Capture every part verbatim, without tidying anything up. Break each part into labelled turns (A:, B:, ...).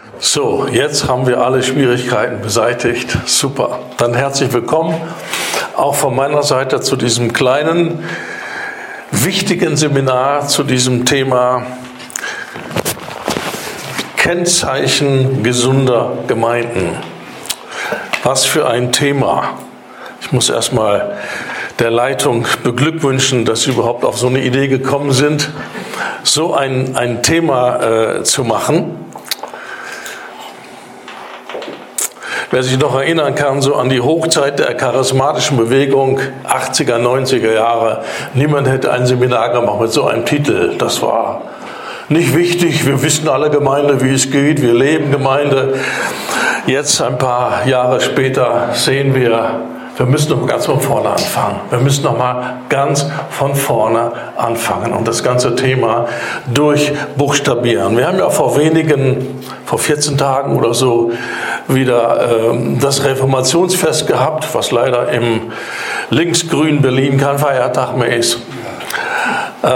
A: So, jetzt haben wir alle Schwierigkeiten beseitigt. Super. Dann herzlich willkommen auch von meiner Seite zu diesem kleinen, wichtigen Seminar zu diesem Thema Kennzeichen gesunder Gemeinden. Was für ein Thema. Ich muss erstmal der Leitung beglückwünschen, dass Sie überhaupt auf so eine Idee gekommen sind, so ein, ein Thema äh, zu machen. Wer sich noch erinnern kann, so an die Hochzeit der charismatischen Bewegung, achtziger, neunziger Jahre, niemand hätte ein Seminar gemacht mit so einem Titel. Das war nicht wichtig, wir wissen alle Gemeinde, wie es geht, wir leben Gemeinde. Jetzt, ein paar Jahre später, sehen wir, wir müssen noch ganz von vorne anfangen. Wir müssen noch mal ganz von vorne anfangen und das ganze Thema durchbuchstabieren. Wir haben ja vor wenigen, vor vierzehn Tagen oder so, wieder äh, das Reformationsfest gehabt, was leider im linksgrünen Berlin kein Feiertag mehr ist. Äh,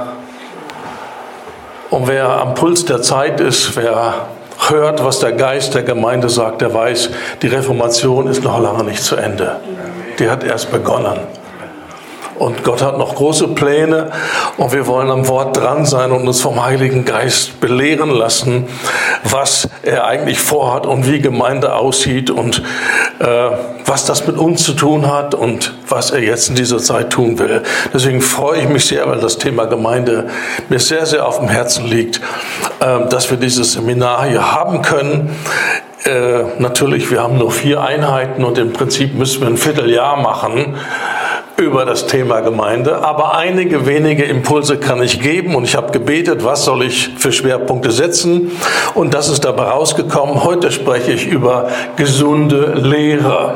A: und wer am Puls der Zeit ist, wer hört, was der Geist der Gemeinde sagt, der weiß, die Reformation ist noch lange nicht zu Ende. Die hat erst begonnen. Und Gott hat noch große Pläne und wir wollen am Wort dran sein und uns vom Heiligen Geist belehren lassen, was er eigentlich vorhat und wie Gemeinde aussieht und äh, was das mit uns zu tun hat und was er jetzt in dieser Zeit tun will. Deswegen freue ich mich sehr, weil das Thema Gemeinde mir sehr, sehr auf dem Herzen liegt, äh, dass wir dieses Seminar hier haben können. Äh, natürlich, wir haben nur vier Einheiten und im Prinzip müssen wir ein Vierteljahr machen über das Thema Gemeinde, aber einige wenige Impulse kann ich geben und ich habe gebetet, was soll ich für Schwerpunkte setzen und das ist dabei rausgekommen. Heute spreche ich über gesunde Lehre.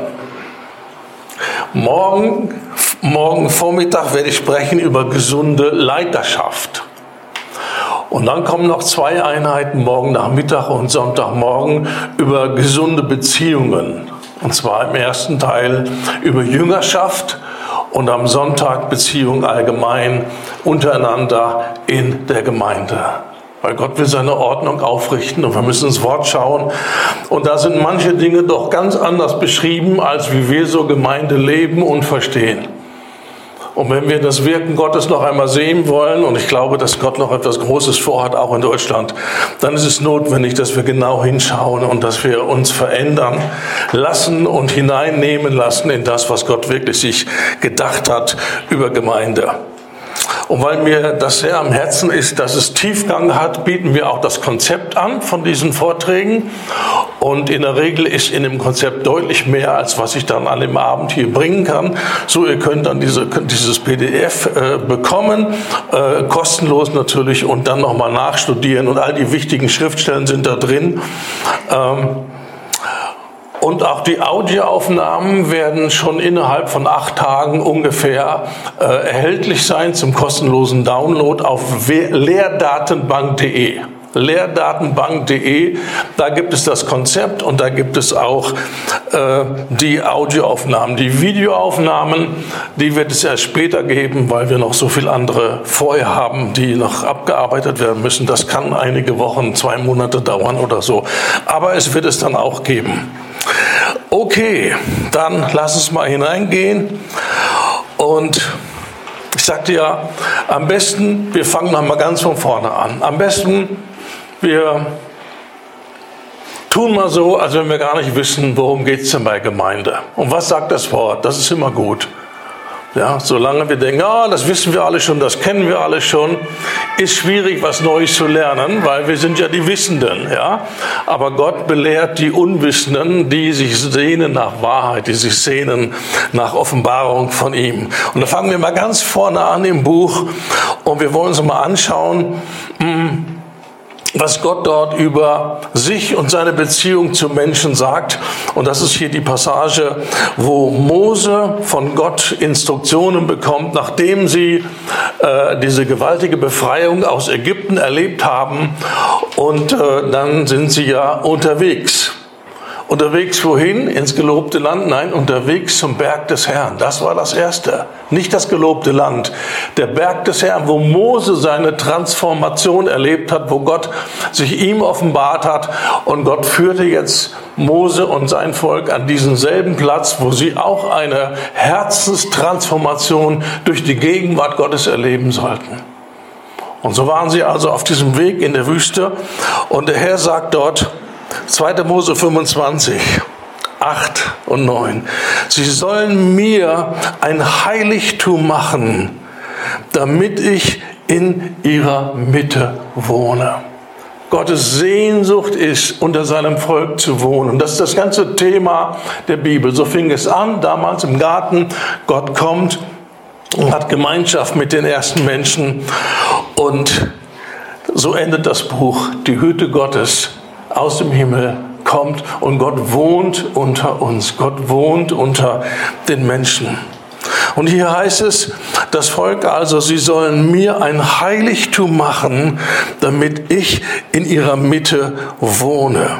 A: Morgen, morgen Vormittag werde ich sprechen über gesunde Leiterschaft. Und dann kommen noch zwei Einheiten, morgen Nachmittag und Sonntagmorgen, über gesunde Beziehungen. Und zwar im ersten Teil über Jüngerschaft und am Sonntag Beziehungen allgemein untereinander in der Gemeinde. Weil Gott will seine Ordnung aufrichten und wir müssen ins Wort schauen. Und da sind manche Dinge doch ganz anders beschrieben, als wie wir so Gemeinde leben und verstehen. Und wenn wir das Wirken Gottes noch einmal sehen wollen, und ich glaube, dass Gott noch etwas Großes vorhat, auch in Deutschland, dann ist es notwendig, dass wir genau hinschauen und dass wir uns verändern lassen und hineinnehmen lassen in das, was Gott wirklich sich gedacht hat über Gemeinde. Und weil mir das sehr am Herzen ist, dass es Tiefgang hat, bieten wir auch das Konzept an von diesen Vorträgen. Und in der Regel ist in dem Konzept deutlich mehr, als was ich dann an dem Abend hier bringen kann. So, ihr könnt dann diese, dieses P D F äh, bekommen, äh, kostenlos natürlich, und dann nochmal nachstudieren. Und all die wichtigen Schriftstellen sind da drin. Ähm, Und auch die Audioaufnahmen werden schon innerhalb von acht Tagen ungefähr äh, erhältlich sein zum kostenlosen Download auf lehrdatenbank punkt de. lehrdatenbank punkt de, da gibt es das Konzept und da gibt es auch äh, die Audioaufnahmen. Die Videoaufnahmen, die wird es erst später geben, weil wir noch so viele andere vorher haben, die noch abgearbeitet werden müssen. Das kann einige Wochen, zwei Monate dauern oder so. Aber es wird es dann auch geben. Okay, dann lass uns mal hineingehen. Und ich sagte ja, am besten, wir fangen noch mal ganz von vorne an. Am besten, wir tun mal so, als wenn wir gar nicht wissen, worum geht es denn bei Gemeinde. Und was sagt das Wort? Das ist immer gut. Ja, solange wir denken, ah, das wissen wir alle schon, das kennen wir alle schon, ist schwierig, was Neues zu lernen, weil wir sind ja die Wissenden, ja. Aber Gott belehrt die Unwissenden, die sich sehnen nach Wahrheit, die sich sehnen nach Offenbarung von ihm. Und da fangen wir mal ganz vorne an im Buch und wir wollen uns mal anschauen, mh, was Gott dort über sich und seine Beziehung zu Menschen sagt. Und das ist hier die Passage, wo Mose von Gott Instruktionen bekommt, nachdem sie äh, diese gewaltige Befreiung aus Ägypten erlebt haben. Und äh, dann sind sie ja unterwegs. Unterwegs wohin? Ins gelobte Land? Nein, unterwegs zum Berg des Herrn. Das war das Erste. Nicht das gelobte Land. Der Berg des Herrn, wo Mose seine Transformation erlebt hat, wo Gott sich ihm offenbart hat. Und Gott führte jetzt Mose und sein Volk an diesen selben Platz, wo sie auch eine Herzenstransformation durch die Gegenwart Gottes erleben sollten. Und so waren sie also auf diesem Weg in der Wüste. Und der Herr sagt dort, zweiter Mose fünfundzwanzig, acht und neun. Sie sollen mir ein Heiligtum machen, damit ich in ihrer Mitte wohne. Gottes Sehnsucht ist, unter seinem Volk zu wohnen. Das ist das ganze Thema der Bibel. So fing es an, damals im Garten. Gott kommt und hat Gemeinschaft mit den ersten Menschen. Und so endet das Buch. Die Hütte Gottes aus dem Himmel kommt und Gott wohnt unter uns. Gott wohnt unter den Menschen. Und hier heißt es, das Volk also, sie sollen mir ein Heiligtum machen, damit ich in ihrer Mitte wohne.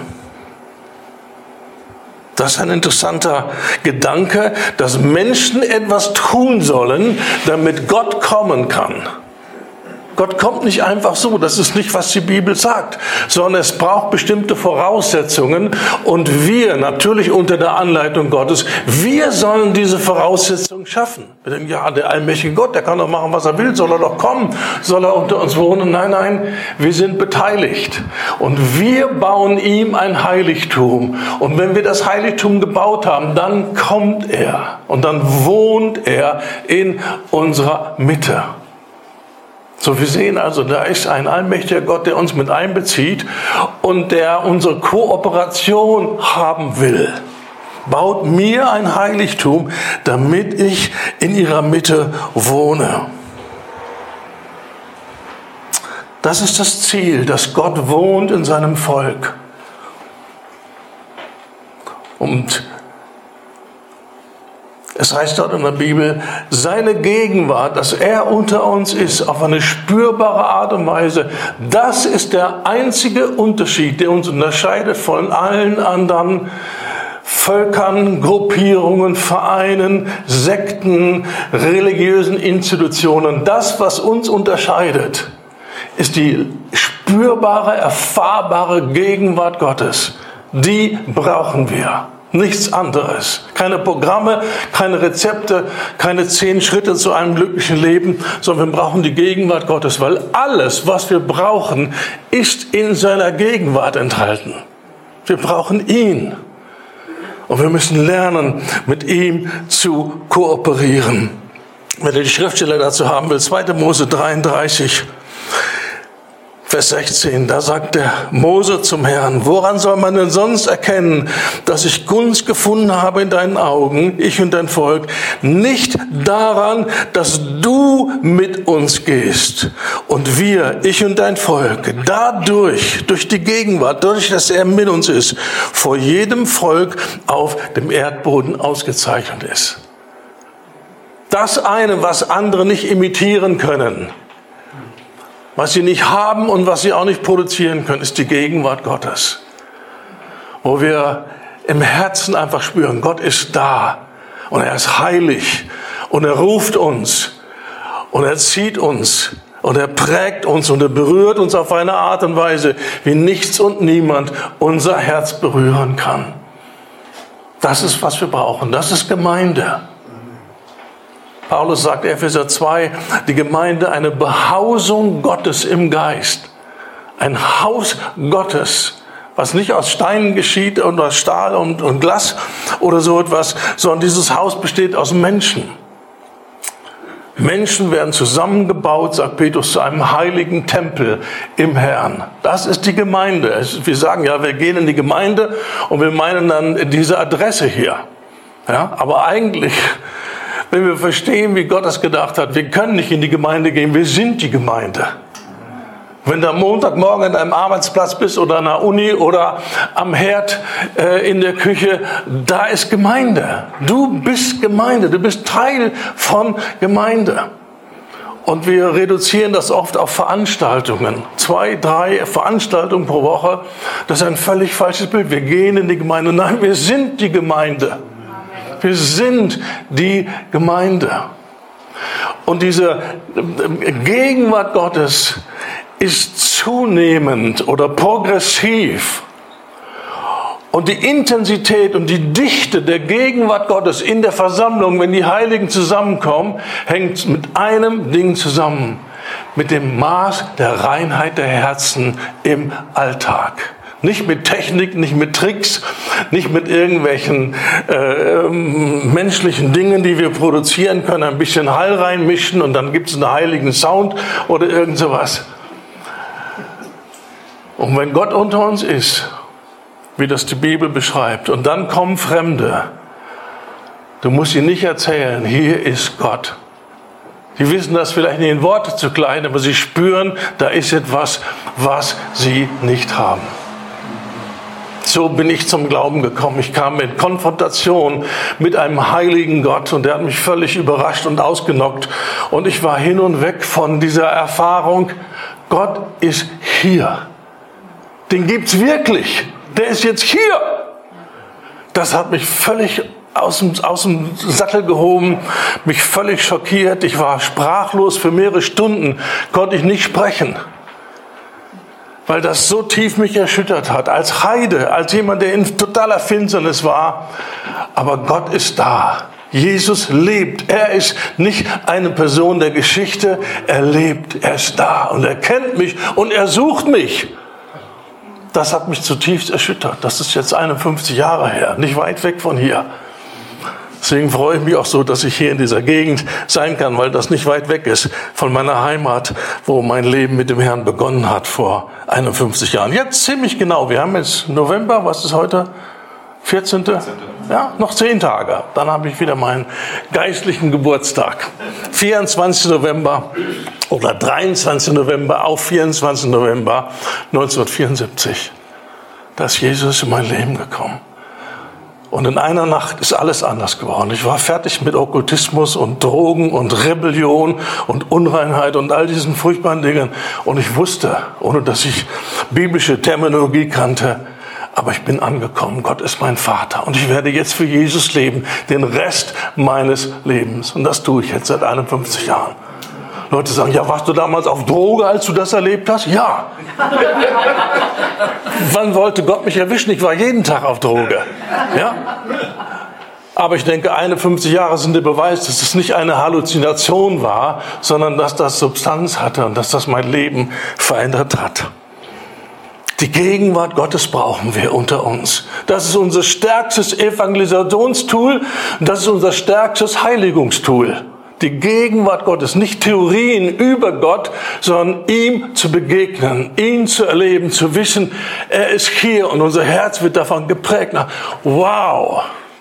A: Das ist ein interessanter Gedanke, dass Menschen etwas tun sollen, damit Gott kommen kann. Gott kommt nicht einfach so, das ist nicht, was die Bibel sagt, sondern es braucht bestimmte Voraussetzungen und wir, natürlich unter der Anleitung Gottes, wir sollen diese Voraussetzungen schaffen. Wir denken, ja, der allmächtige Gott, der kann doch machen, was er will, soll er doch kommen, soll er unter uns wohnen? Nein, nein, wir sind beteiligt und wir bauen ihm ein Heiligtum und wenn wir das Heiligtum gebaut haben, dann kommt er und dann wohnt er in unserer Mitte. So, wir sehen also, da ist ein allmächtiger Gott, der uns mit einbezieht und der unsere Kooperation haben will. Baut mir ein Heiligtum, damit ich in ihrer Mitte wohne. Das ist das Ziel, dass Gott wohnt in seinem Volk. Und es heißt dort in der Bibel, seine Gegenwart, dass er unter uns ist, auf eine spürbare Art und Weise, das ist der einzige Unterschied, der uns unterscheidet von allen anderen Völkern, Gruppierungen, Vereinen, Sekten, religiösen Institutionen. Das, was uns unterscheidet, ist die spürbare, erfahrbare Gegenwart Gottes. Die brauchen wir. Nichts anderes. Keine Programme, keine Rezepte, keine zehn Schritte zu einem glücklichen Leben, sondern wir brauchen die Gegenwart Gottes, weil alles, was wir brauchen, ist in seiner Gegenwart enthalten. Wir brauchen ihn. Und wir müssen lernen, mit ihm zu kooperieren. Wenn ihr die Schriftstelle dazu haben will, zweiter Mose dreiunddreißig, Vers sechzehn, da sagt der Mose zum Herrn, woran soll man denn sonst erkennen, dass ich Gunst gefunden habe in deinen Augen, ich und dein Volk, nicht daran, dass du mit uns gehst und wir, ich und dein Volk, dadurch, durch die Gegenwart, dadurch, dass er mit uns ist, vor jedem Volk auf dem Erdboden ausgezeichnet ist. Das eine, was andere nicht imitieren können, was sie nicht haben und was sie auch nicht produzieren können, ist die Gegenwart Gottes. Wo wir im Herzen einfach spüren, Gott ist da und er ist heilig und er ruft uns und er zieht uns und er prägt uns und er berührt uns auf eine Art und Weise, wie nichts und niemand unser Herz berühren kann. Das ist, was wir brauchen. Das ist Gemeinde. Paulus sagt, Epheser zwei, die Gemeinde, eine Behausung Gottes im Geist. Ein Haus Gottes, was nicht aus Steinen geschieht und aus Stahl und, und Glas oder so etwas, sondern dieses Haus besteht aus Menschen. Menschen werden zusammengebaut, sagt Petrus, zu einem heiligen Tempel im Herrn. Das ist die Gemeinde. Wir sagen ja, wir gehen in die Gemeinde und wir meinen dann diese Adresse hier. Ja, aber eigentlich, wenn wir verstehen, wie Gott das gedacht hat, wir können nicht in die Gemeinde gehen, wir sind die Gemeinde. Wenn du am Montagmorgen an deinem Arbeitsplatz bist oder an der Uni oder am Herd äh, in der Küche, da ist Gemeinde. Du bist Gemeinde, du bist Teil von Gemeinde. Und wir reduzieren das oft auf Veranstaltungen. Zwei, drei Veranstaltungen pro Woche. Das ist ein völlig falsches Bild. Wir gehen in die Gemeinde. Nein, wir sind die Gemeinde. Wir sind die Gemeinde. Und diese Gegenwart Gottes ist zunehmend oder progressiv. Und die Intensität und die Dichte der Gegenwart Gottes in der Versammlung, wenn die Heiligen zusammenkommen, hängt mit einem Ding zusammen. Mit dem Maß der Reinheit der Herzen im Alltag. Nicht mit Technik, nicht mit Tricks, nicht mit irgendwelchen äh, menschlichen Dingen, die wir produzieren können, ein bisschen Hall reinmischen und dann gibt es einen heiligen Sound oder irgend sowas. Und wenn Gott unter uns ist, wie das die Bibel beschreibt, und dann kommen Fremde, du musst ihnen nicht erzählen, hier ist Gott. Sie wissen das vielleicht nicht in Worte zu klein, aber sie spüren, da ist etwas, was sie nicht haben. So bin ich zum Glauben gekommen. Ich kam in Konfrontation mit einem heiligen Gott und der hat mich völlig überrascht und ausgenockt. Und ich war hin und weg von dieser Erfahrung, Gott ist hier. Den gibt's wirklich. Der ist jetzt hier. Das hat mich völlig aus dem, aus dem Sattel gehoben, mich völlig schockiert. Ich war sprachlos für mehrere Stunden, konnte ich nicht sprechen. Weil das so tief mich erschüttert hat, als Heide, als jemand, der in totaler Finsternis war. Aber Gott ist da. Jesus lebt. Er ist nicht eine Person der Geschichte. Er lebt. Er ist da. Und er kennt mich und er sucht mich. Das hat mich zutiefst erschüttert. Das ist jetzt einundfünfzig Jahre her. Nicht weit weg von hier. Deswegen freue ich mich auch so, dass ich hier in dieser Gegend sein kann, weil das nicht weit weg ist von meiner Heimat, wo mein Leben mit dem Herrn begonnen hat vor einundfünfzig Jahren. Jetzt ziemlich genau. Wir haben jetzt November, was ist heute? vierzehnte Ja, noch zehn Tage. Dann habe ich wieder meinen geistlichen Geburtstag. vierundzwanzigsten November oder dreiundzwanzigsten November auf vierundzwanzigsten November neunzehnhundertvierundsiebzig. Da ist Jesus in mein Leben gekommen. Und in einer Nacht ist alles anders geworden. Ich war fertig mit Okkultismus und Drogen und Rebellion und Unreinheit und all diesen furchtbaren Dingen. Und ich wusste, ohne dass ich biblische Terminologie kannte, aber ich bin angekommen. Gott ist mein Vater. Und ich werde jetzt für Jesus leben, den Rest meines Lebens. Und das tue ich jetzt seit einundfünfzig Jahren. Leute sagen, ja, warst du damals auf Droge, als du das erlebt hast? Ja. Wann wollte Gott mich erwischen? Ich war jeden Tag auf Droge. Ja. Aber ich denke, einundfünfzig Jahre sind der Beweis, dass es nicht eine Halluzination war, sondern dass das Substanz hatte und dass das mein Leben verändert hat. Die Gegenwart Gottes brauchen wir unter uns. Das ist unser stärkstes Evangelisationstool und das ist unser stärkstes Heiligungstool. Die Gegenwart Gottes, nicht Theorien über Gott, sondern ihm zu begegnen, ihn zu erleben, zu wissen, er ist hier und unser Herz wird davon geprägt. Wow!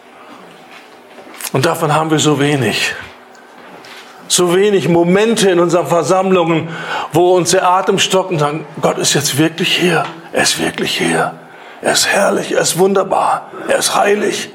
A: Und davon haben wir so wenig. So wenig Momente in unseren Versammlungen, wo uns der Atem stockt und sagen, Gott ist jetzt wirklich hier. Er ist wirklich hier. Er ist herrlich, er ist wunderbar, er ist heilig.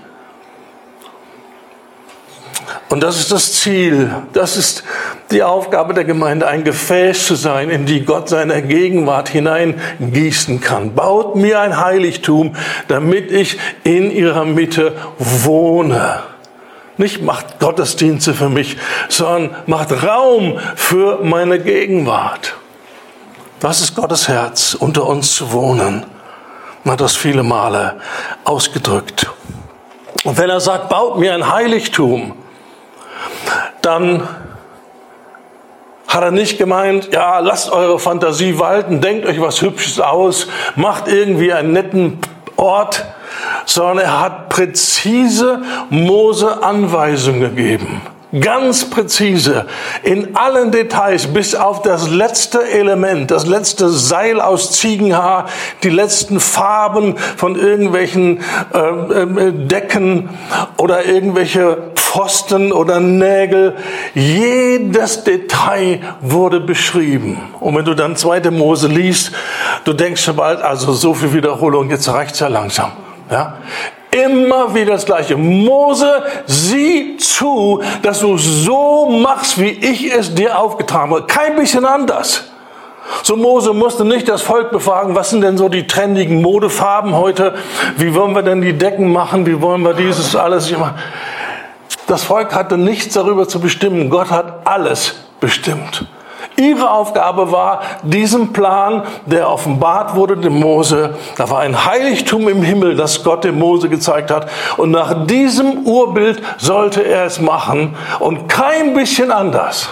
A: Und das ist das Ziel, das ist die Aufgabe der Gemeinde, ein Gefäß zu sein, in die Gott seine Gegenwart hineingießen kann. Baut mir ein Heiligtum, damit ich in ihrer Mitte wohne. Nicht macht Gottesdienste für mich, sondern macht Raum für meine Gegenwart. Das ist Gottes Herz, unter uns zu wohnen. Man hat das viele Male ausgedrückt. Und wenn er sagt, baut mir ein Heiligtum, dann hat er nicht gemeint, ja, lasst eure Fantasie walten, denkt euch was Hübsches aus, macht irgendwie einen netten Ort, sondern er hat präzise Mose Anweisungen gegeben. Ganz präzise, in allen Details, bis auf das letzte Element, das letzte Seil aus Ziegenhaar, die letzten Farben von irgendwelchen äh, Decken oder irgendwelche Pfosten oder Nägel. Jedes Detail wurde beschrieben. Und wenn du dann zweite Mose liest, du denkst schon bald, also so viel Wiederholung, jetzt reicht's ja langsam. Ja? Immer wieder das Gleiche. Mose, sieh zu, dass du so machst, wie ich es dir aufgetragen habe. Kein bisschen anders. So Mose musste nicht das Volk befragen, was sind denn so die trendigen Modefarben heute? Wie wollen wir denn die Decken machen? Wie wollen wir dieses alles machen? Das Volk hatte nichts darüber zu bestimmen. Gott hat alles bestimmt. Ihre Aufgabe war, diesen Plan, der offenbart wurde dem Mose, da war ein Heiligtum im Himmel, das Gott dem Mose gezeigt hat. Und nach diesem Urbild sollte er es machen und kein bisschen anders.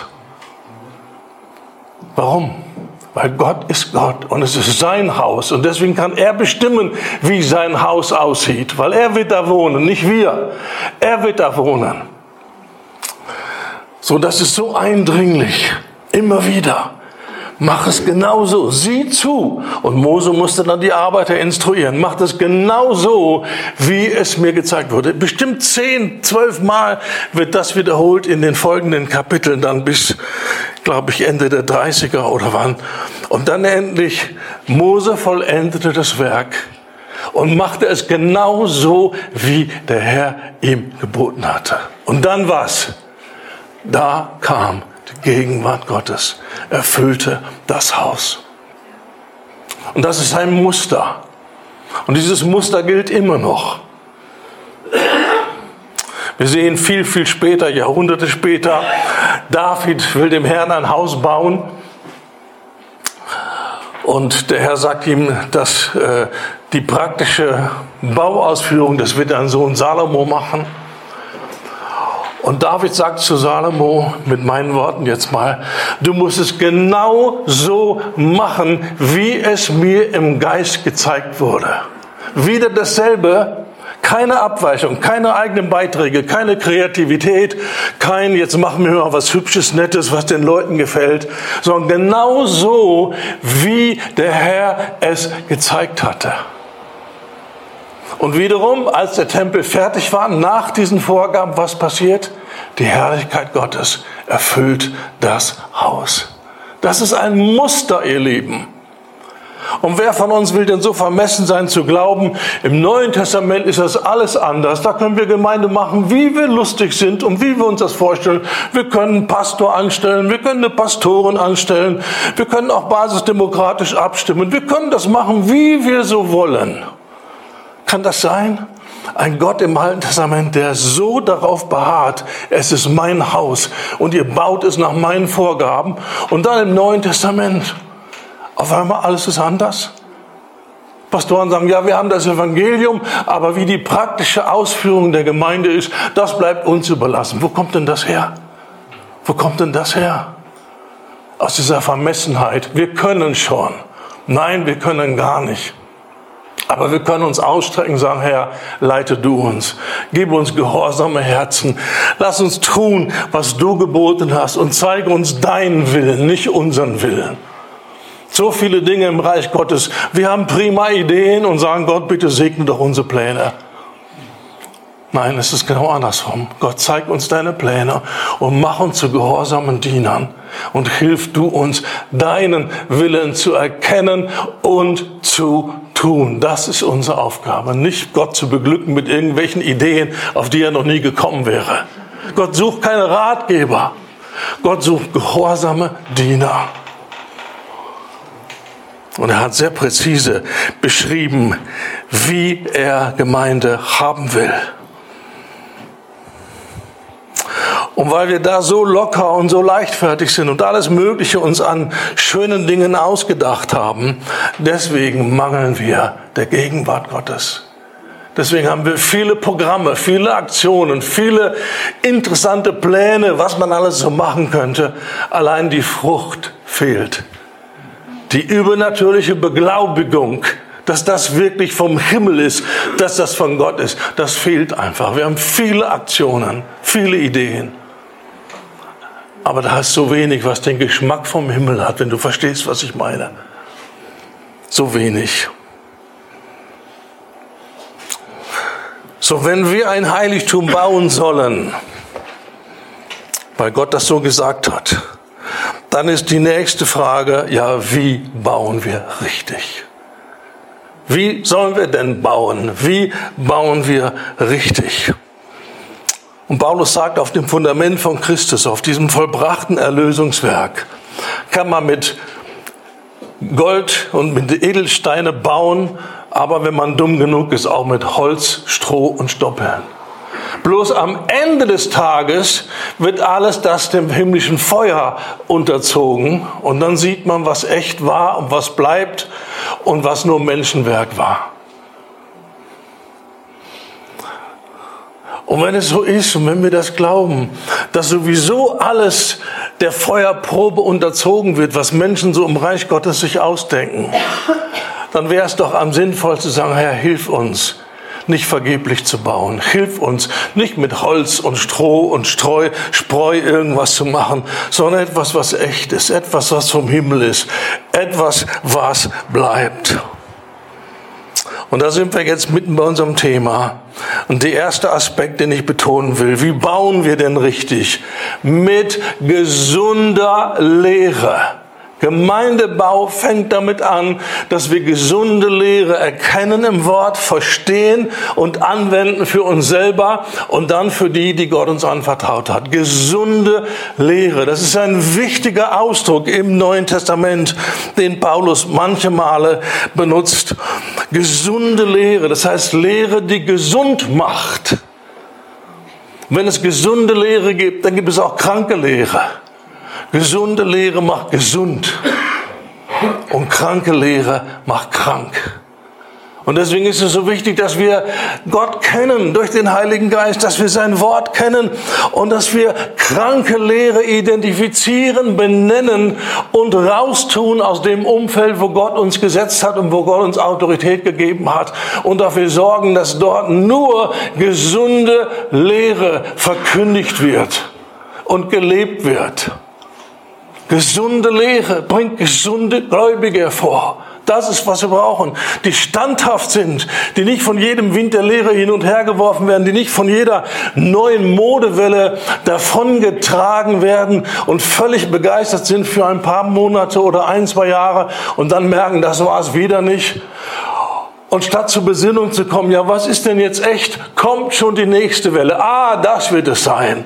A: Warum? Weil Gott ist Gott und es ist sein Haus und deswegen kann er bestimmen, wie sein Haus aussieht, weil er wird da wohnen, nicht wir. Er wird da wohnen. So, das ist so eindringlich. Immer wieder. Mach es genauso. Sieh zu. Und Mose musste dann die Arbeiter instruieren. Mach es genauso, wie es mir gezeigt wurde. Bestimmt zehn, zwölf Mal wird das wiederholt in den folgenden Kapiteln, dann bis, glaube ich, Ende der dreißiger oder wann. Und dann endlich, Mose vollendete das Werk und machte es genauso, wie der Herr ihm geboten hatte. Und dann was? Da kam die Gegenwart Gottes, erfüllte das Haus. Und das ist ein Muster. Und dieses Muster gilt immer noch. Wir sehen viel, viel später, Jahrhunderte später, David will dem Herrn ein Haus bauen. Und der Herr sagt ihm, dass äh, die praktische Bauausführung, das wird dein Sohn Salomo machen. Und David sagt zu Salomo, mit meinen Worten jetzt mal, du musst es genau so machen, wie es mir im Geist gezeigt wurde. Wieder dasselbe, keine Abweichung, keine eigenen Beiträge, keine Kreativität, kein jetzt machen wir mal was Hübsches, Nettes, was den Leuten gefällt, sondern genau so, wie der Herr es gezeigt hatte. Und wiederum, als der Tempel fertig war, nach diesen Vorgaben, was passiert? Die Herrlichkeit Gottes erfüllt das Haus. Das ist ein Muster, ihr Lieben. Und wer von uns will denn so vermessen sein zu glauben, im Neuen Testament ist das alles anders. Da können wir Gemeinde machen, wie wir lustig sind und wie wir uns das vorstellen. Wir können einen Pastor anstellen, wir können eine Pastorin anstellen, wir können auch basisdemokratisch abstimmen. Wir können das machen, wie wir so wollen. Kann das sein? Ein Gott im Alten Testament, der so darauf beharrt, es ist mein Haus und ihr baut es nach meinen Vorgaben. Und dann im Neuen Testament, auf einmal alles ist anders. Pastoren sagen, ja, wir haben das Evangelium, aber wie die praktische Ausführung der Gemeinde ist, das bleibt uns überlassen. Wo kommt denn das her? Wo kommt denn das her? Aus dieser Vermessenheit. Wir können schon. Nein, wir können gar nicht. Aber wir können uns ausstrecken und sagen, Herr, leite du uns. Gib uns gehorsame Herzen. Lass uns tun, was du geboten hast und zeige uns deinen Willen, nicht unseren Willen. So viele Dinge im Reich Gottes. Wir haben prima Ideen und sagen, Gott, bitte segne doch unsere Pläne. Nein, es ist genau andersrum. Gott, zeig uns deine Pläne und mach uns zu gehorsamen Dienern. Und hilf du uns, deinen Willen zu erkennen und zu tun. Das ist unsere Aufgabe. Nicht Gott zu beglücken mit irgendwelchen Ideen, auf die er noch nie gekommen wäre. Gott sucht keine Ratgeber. Gott sucht gehorsame Diener. Und er hat sehr präzise beschrieben, wie er Gemeinde haben will. Und weil wir da so locker und so leichtfertig sind und alles Mögliche uns an schönen Dingen ausgedacht haben, deswegen mangeln wir der Gegenwart Gottes. Deswegen haben wir viele Programme, viele Aktionen, viele interessante Pläne, was man alles so machen könnte. Allein die Frucht fehlt. Die übernatürliche Beglaubigung, dass das wirklich vom Himmel ist, dass das von Gott ist, das fehlt einfach. Wir haben viele Aktionen, viele Ideen. Aber da ist so wenig, was den Geschmack vom Himmel hat, wenn du verstehst, was ich meine. So wenig. So, wenn wir ein Heiligtum bauen sollen, weil Gott das so gesagt hat, dann ist die nächste Frage, ja, wie bauen wir richtig? Wie sollen wir denn bauen? Wie bauen wir richtig? Und Paulus sagt, auf dem Fundament von Christus, auf diesem vollbrachten Erlösungswerk, kann man mit Gold und mit Edelsteine bauen, aber wenn man dumm genug ist, auch mit Holz, Stroh und Stoppeln. Bloß am Ende des Tages wird alles das dem himmlischen Feuer unterzogen und dann sieht man, was echt war und was bleibt und was nur Menschenwerk war. Und wenn es so ist und wenn wir das glauben, dass sowieso alles der Feuerprobe unterzogen wird, was Menschen so im Reich Gottes sich ausdenken, dann wäre es doch am sinnvollsten zu sagen, Herr, hilf uns, nicht vergeblich zu bauen. Hilf uns, nicht mit Holz und Stroh und Streu, Spreu irgendwas zu machen, sondern etwas, was echt ist, etwas, was vom Himmel ist, etwas, was bleibt. Und da sind wir jetzt mitten bei unserem Thema. Und der erste Aspekt, den ich betonen will, wie bauen wir denn richtig? Mit gesunder Lehre. Gemeindebau fängt damit an, dass wir gesunde Lehre erkennen im Wort, verstehen und anwenden für uns selber und dann für die, die Gott uns anvertraut hat. Gesunde Lehre, das ist ein wichtiger Ausdruck im Neuen Testament, den Paulus manche Male benutzt. Gesunde Lehre, das heißt Lehre, die gesund macht. Wenn es gesunde Lehre gibt, dann gibt es auch kranke Lehre. Gesunde Lehre macht gesund und kranke Lehre macht krank. Und deswegen ist es so wichtig, dass wir Gott kennen durch den Heiligen Geist, dass wir sein Wort kennen und dass wir kranke Lehre identifizieren, benennen und raustun aus dem Umfeld, wo Gott uns gesetzt hat und wo Gott uns Autorität gegeben hat und dafür sorgen, dass dort nur gesunde Lehre verkündigt wird und gelebt wird. Gesunde Lehre bringt gesunde Gläubige hervor. Das ist, was wir brauchen. Die standhaft sind, die nicht von jedem Wind der Lehre hin und her geworfen werden, die nicht von jeder neuen Modewelle davongetragen werden und völlig begeistert sind für ein paar Monate oder ein, zwei Jahre und dann merken, das war es wieder nicht. Und statt zur Besinnung zu kommen, ja, was ist denn jetzt echt? Kommt schon die nächste Welle. Ah, das wird es sein.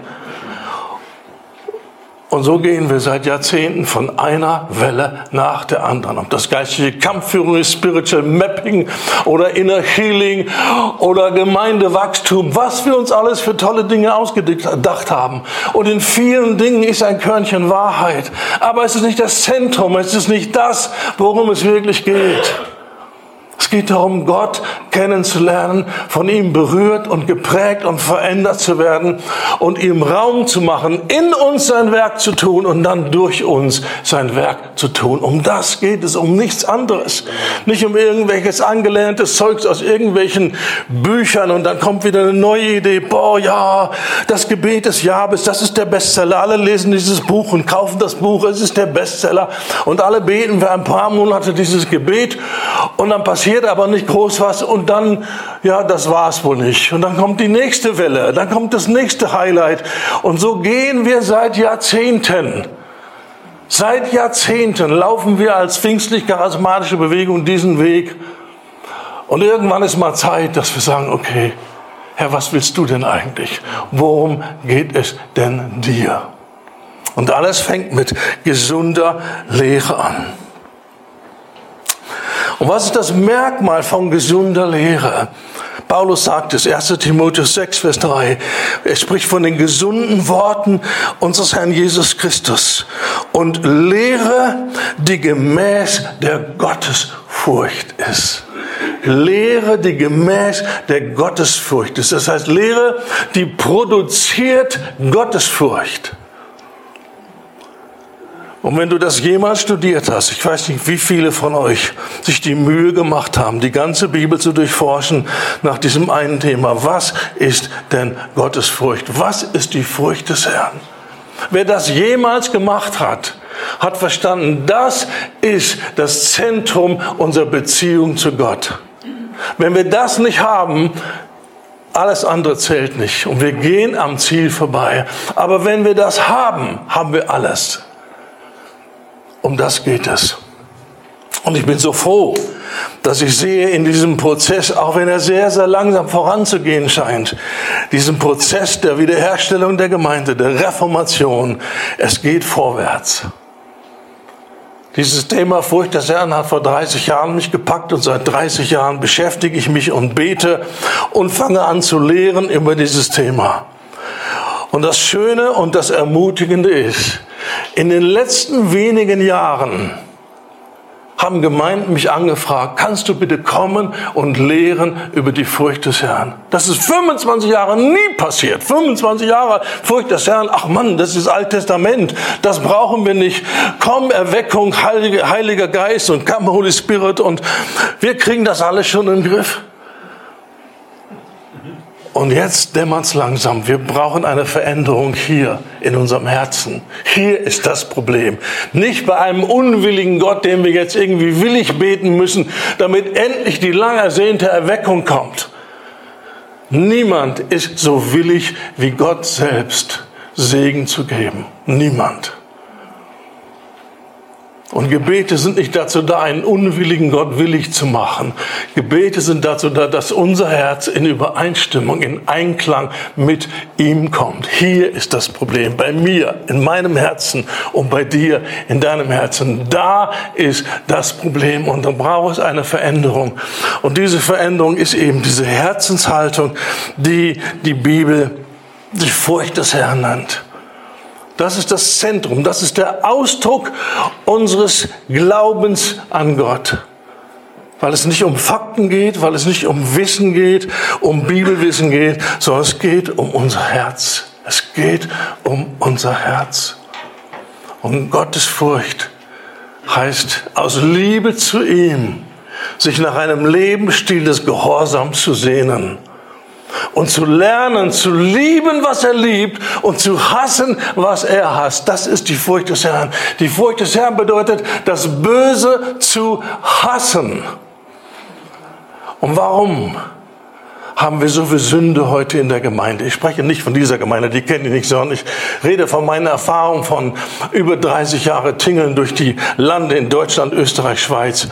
A: Und so gehen wir seit Jahrzehnten von einer Welle nach der anderen. Ob das geistliche Kampfführung ist, Spiritual Mapping oder Inner Healing oder Gemeindewachstum, was wir uns alles für tolle Dinge ausgedacht haben. Und in vielen Dingen ist ein Körnchen Wahrheit. Aber es ist nicht das Zentrum, es ist nicht das, worum es wirklich geht. Es geht darum, Gott kennenzulernen, von ihm berührt und geprägt und verändert zu werden und ihm Raum zu machen, in uns sein Werk zu tun und dann durch uns sein Werk zu tun. Um das geht es, um nichts anderes. Nicht um irgendwelches angelerntes Zeugs aus irgendwelchen Büchern und dann kommt wieder eine neue Idee. Boah, ja, das Gebet des Jabes, das ist der Bestseller. Alle lesen dieses Buch und kaufen das Buch, es ist der Bestseller. Und alle beten für ein paar Monate dieses Gebet und dann passiert aber nicht groß was und dann, ja, das war's wohl nicht. Und dann kommt die nächste Welle, dann kommt das nächste Highlight. Und so gehen wir seit Jahrzehnten. Seit Jahrzehnten laufen wir als pfingstlich-charismatische Bewegung diesen Weg. Und irgendwann ist mal Zeit, dass wir sagen, okay, Herr, was willst du denn eigentlich? Worum geht es denn dir? Und alles fängt mit gesunder Lehre an. Und was ist das Merkmal von gesunder Lehre? Paulus sagt es, erster Timotheus sechs, Vers drei. Er spricht von den gesunden Worten unseres Herrn Jesus Christus. Und Lehre, die gemäß der Gottesfurcht ist. Lehre, die gemäß der Gottesfurcht ist. Das heißt, Lehre, die produziert Gottesfurcht. Und wenn du das jemals studiert hast, ich weiß nicht, wie viele von euch sich die Mühe gemacht haben, die ganze Bibel zu durchforschen nach diesem einen Thema. Was ist denn Gottesfurcht? Was ist die Furcht des Herrn? Wer das jemals gemacht hat, hat verstanden, das ist das Zentrum unserer Beziehung zu Gott. Wenn wir das nicht haben, alles andere zählt nicht. Und wir gehen am Ziel vorbei. Aber wenn wir das haben, haben wir alles. Um das geht es. Und ich bin so froh, dass ich sehe in diesem Prozess, auch wenn er sehr, sehr langsam voranzugehen scheint, diesen Prozess der Wiederherstellung der Gemeinde, der Reformation, es geht vorwärts. Dieses Thema Furcht des Herrn hat vor dreißig Jahren mich gepackt und seit dreißig Jahren beschäftige ich mich und bete und fange an zu lehren über dieses Thema. Und das Schöne und das Ermutigende ist, in den letzten wenigen Jahren haben Gemeinden mich angefragt, kannst du bitte kommen und lehren über die Furcht des Herrn? Das ist fünfundzwanzig Jahre nie passiert. fünfundzwanzig Jahre Furcht des Herrn. Ach Mann, das ist Altes Testament. Das brauchen wir nicht. Komm, Erweckung, Heilige, Heiliger Geist und come Holy Spirit und wir kriegen das alles schon im Griff. Und jetzt dämmert's langsam. Wir brauchen eine Veränderung hier in unserem Herzen. Hier ist das Problem. Nicht bei einem unwilligen Gott, den wir jetzt irgendwie willig beten müssen, damit endlich die lang ersehnte Erweckung kommt. Niemand ist so willig wie Gott selbst, Segen zu geben. Niemand. Und Gebete sind nicht dazu da, einen unwilligen Gott willig zu machen. Gebete sind dazu da, dass unser Herz in Übereinstimmung, in Einklang mit ihm kommt. Hier ist das Problem. Bei mir, in meinem Herzen und bei dir, in deinem Herzen. Da ist das Problem und da braucht es eine Veränderung. Und diese Veränderung ist eben diese Herzenshaltung, die die Bibel die Furcht des Herrn nennt. Das ist das Zentrum, das ist der Ausdruck unseres Glaubens an Gott. Weil es nicht um Fakten geht, weil es nicht um Wissen geht, um Bibelwissen geht, sondern es geht um unser Herz. Es geht um unser Herz. Und Gottes Furcht heißt, aus Liebe zu ihm, sich nach einem Lebensstil des Gehorsams zu sehnen. Und zu lernen, zu lieben, was er liebt und zu hassen, was er hasst. Das ist die Furcht des Herrn. Die Furcht des Herrn bedeutet, das Böse zu hassen. Und warum haben wir so viel Sünde heute in der Gemeinde? Ich spreche nicht von dieser Gemeinde, die kenne ich nicht, sondern ich rede von meiner Erfahrung von über dreißig Jahre Tingeln durch die Lande in Deutschland, Österreich, Schweiz.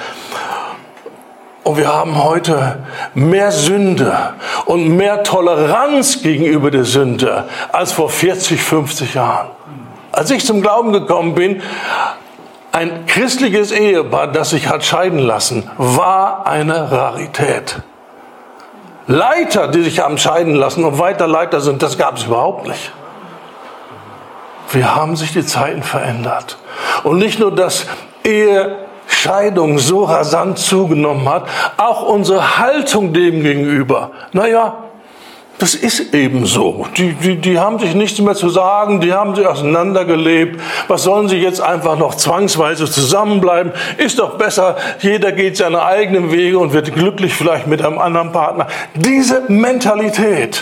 A: Und wir haben heute mehr Sünde und mehr Toleranz gegenüber der Sünde als vor vierzig, fünfzig Jahren. Als ich zum Glauben gekommen bin, ein christliches Ehepaar, das sich hat scheiden lassen, war eine Rarität. Leiter, die sich haben scheiden lassen und weiter Leiter sind, das gab es überhaupt nicht. Wir haben sich die Zeiten verändert. Und nicht nur das Ehe Scheidung so rasant zugenommen hat, auch unsere Haltung dem gegenüber. Naja, das ist eben so. Die, die, die haben sich nichts mehr zu sagen, die haben sich auseinandergelebt. Was sollen sie jetzt einfach noch zwangsweise zusammenbleiben? Ist doch besser, jeder geht seine eigenen Wege und wird glücklich vielleicht mit einem anderen Partner. Diese Mentalität.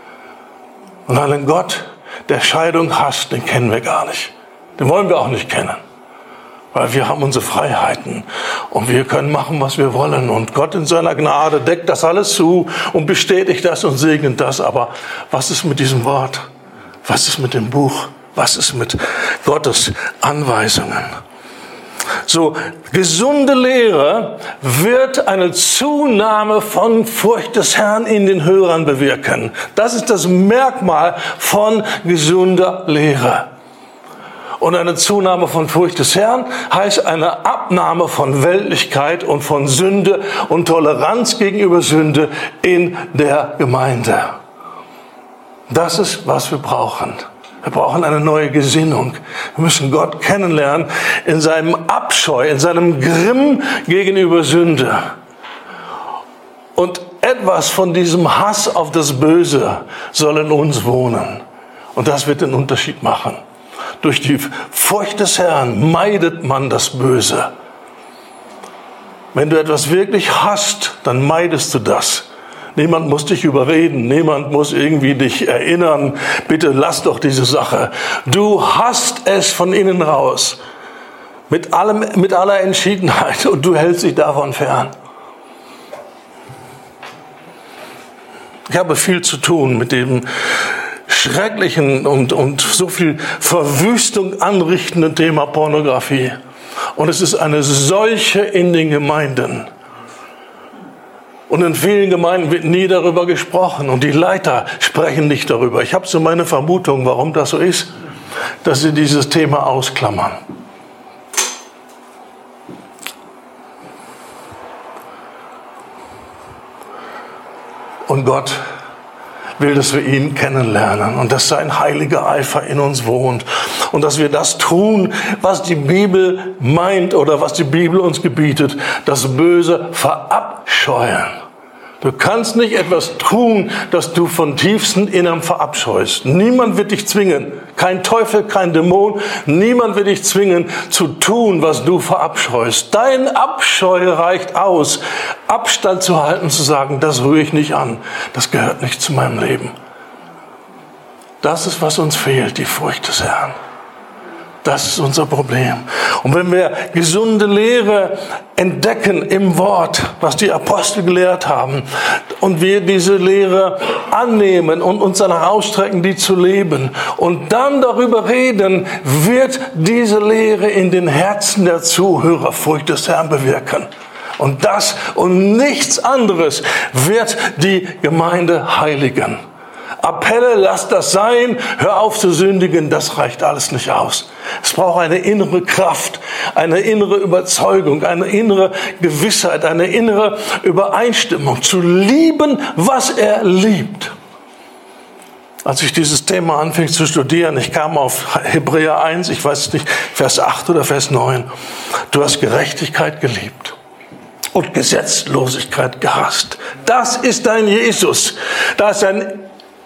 A: Und einen Gott, der Scheidung hasst, den kennen wir gar nicht. Den wollen wir auch nicht kennen. Weil wir haben unsere Freiheiten und wir können machen, was wir wollen. Und Gott in seiner Gnade deckt das alles zu und bestätigt das und segnet das. Aber was ist mit diesem Wort? Was ist mit dem Buch? Was ist mit Gottes Anweisungen? So, gesunde Lehre wird eine Zunahme von Furcht des Herrn in den Hörern bewirken. Das ist das Merkmal von gesunder Lehre. Und eine Zunahme von Furcht des Herrn heißt eine Abnahme von Weltlichkeit und von Sünde und Toleranz gegenüber Sünde in der Gemeinde. Das ist, was wir brauchen. Wir brauchen eine neue Gesinnung. Wir müssen Gott kennenlernen in seinem Abscheu, in seinem Grimm gegenüber Sünde. Und etwas von diesem Hass auf das Böse soll in uns wohnen. Und das wird den Unterschied machen. Durch die Furcht des Herrn meidet man das Böse. Wenn du etwas wirklich hasst, dann meidest du das. Niemand muss dich überreden, niemand muss irgendwie dich erinnern, bitte lass doch diese Sache. Du hasst es von innen raus, mit allem, mit aller Entschiedenheit und du hältst dich davon fern. Ich habe viel zu tun mit dem schrecklichen und, und so viel Verwüstung anrichtenden Thema Pornografie. Und es ist eine Seuche in den Gemeinden. Und in vielen Gemeinden wird nie darüber gesprochen und die Leiter sprechen nicht darüber. Ich habe so meine Vermutung, warum das so ist, dass sie dieses Thema ausklammern. Und Gott will, dass wir ihn kennenlernen und dass sein heiliger Eifer in uns wohnt und dass wir das tun, was die Bibel meint oder was die Bibel uns gebietet, das Böse verabscheuen. Du kannst nicht etwas tun, das du von tiefstem Innerem verabscheust. Niemand wird dich zwingen, kein Teufel, kein Dämon, niemand wird dich zwingen zu tun, was du verabscheust. Dein Abscheu reicht aus, Abstand zu halten, zu sagen, das rühre ich nicht an, das gehört nicht zu meinem Leben. Das ist, was uns fehlt, die Furcht des Herrn. Das ist unser Problem. Und wenn wir gesunde Lehre entdecken im Wort, was die Apostel gelehrt haben, und wir diese Lehre annehmen und uns danach ausstrecken, die zu leben, und dann darüber reden, wird diese Lehre in den Herzen der Zuhörer Furcht des Herrn bewirken. Und das und nichts anderes wird die Gemeinde heiligen. Appelle, lass das sein, hör auf zu sündigen, das reicht alles nicht aus. Es braucht eine innere Kraft, eine innere Überzeugung, eine innere Gewissheit, eine innere Übereinstimmung, zu lieben, was er liebt. Als ich dieses Thema anfing zu studieren, ich kam auf Hebräer eins, ich weiß nicht, Vers acht oder Vers neun. Du hast Gerechtigkeit geliebt und Gesetzlosigkeit gehasst. Das ist dein Jesus. Da ist ein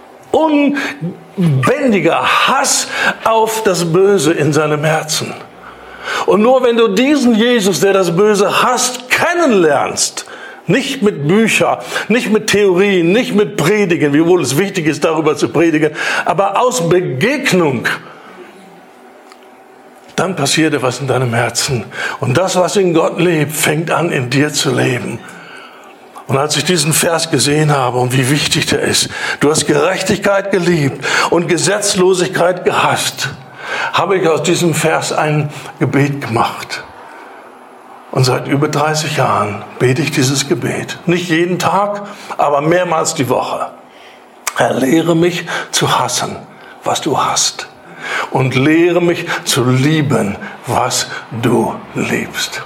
A: unbändiger Hass auf das Böse in seinem Herzen. Und nur wenn du diesen Jesus, der das Böse hasst, kennenlernst, nicht mit Büchern, nicht mit Theorien, nicht mit Predigen, wiewohl es wichtig ist, darüber zu predigen, aber aus Begegnung, dann passiert etwas in deinem Herzen. Und das, was in Gott lebt, fängt an, in dir zu leben. Und als ich diesen Vers gesehen habe und wie wichtig der ist, du hast Gerechtigkeit geliebt und Gesetzlosigkeit gehasst, habe ich aus diesem Vers ein Gebet gemacht. Und seit über dreißig Jahren bete ich dieses Gebet. Nicht jeden Tag, aber mehrmals die Woche. Herr, lehre mich zu hassen, was du hast. Und lehre mich zu lieben, was du liebst.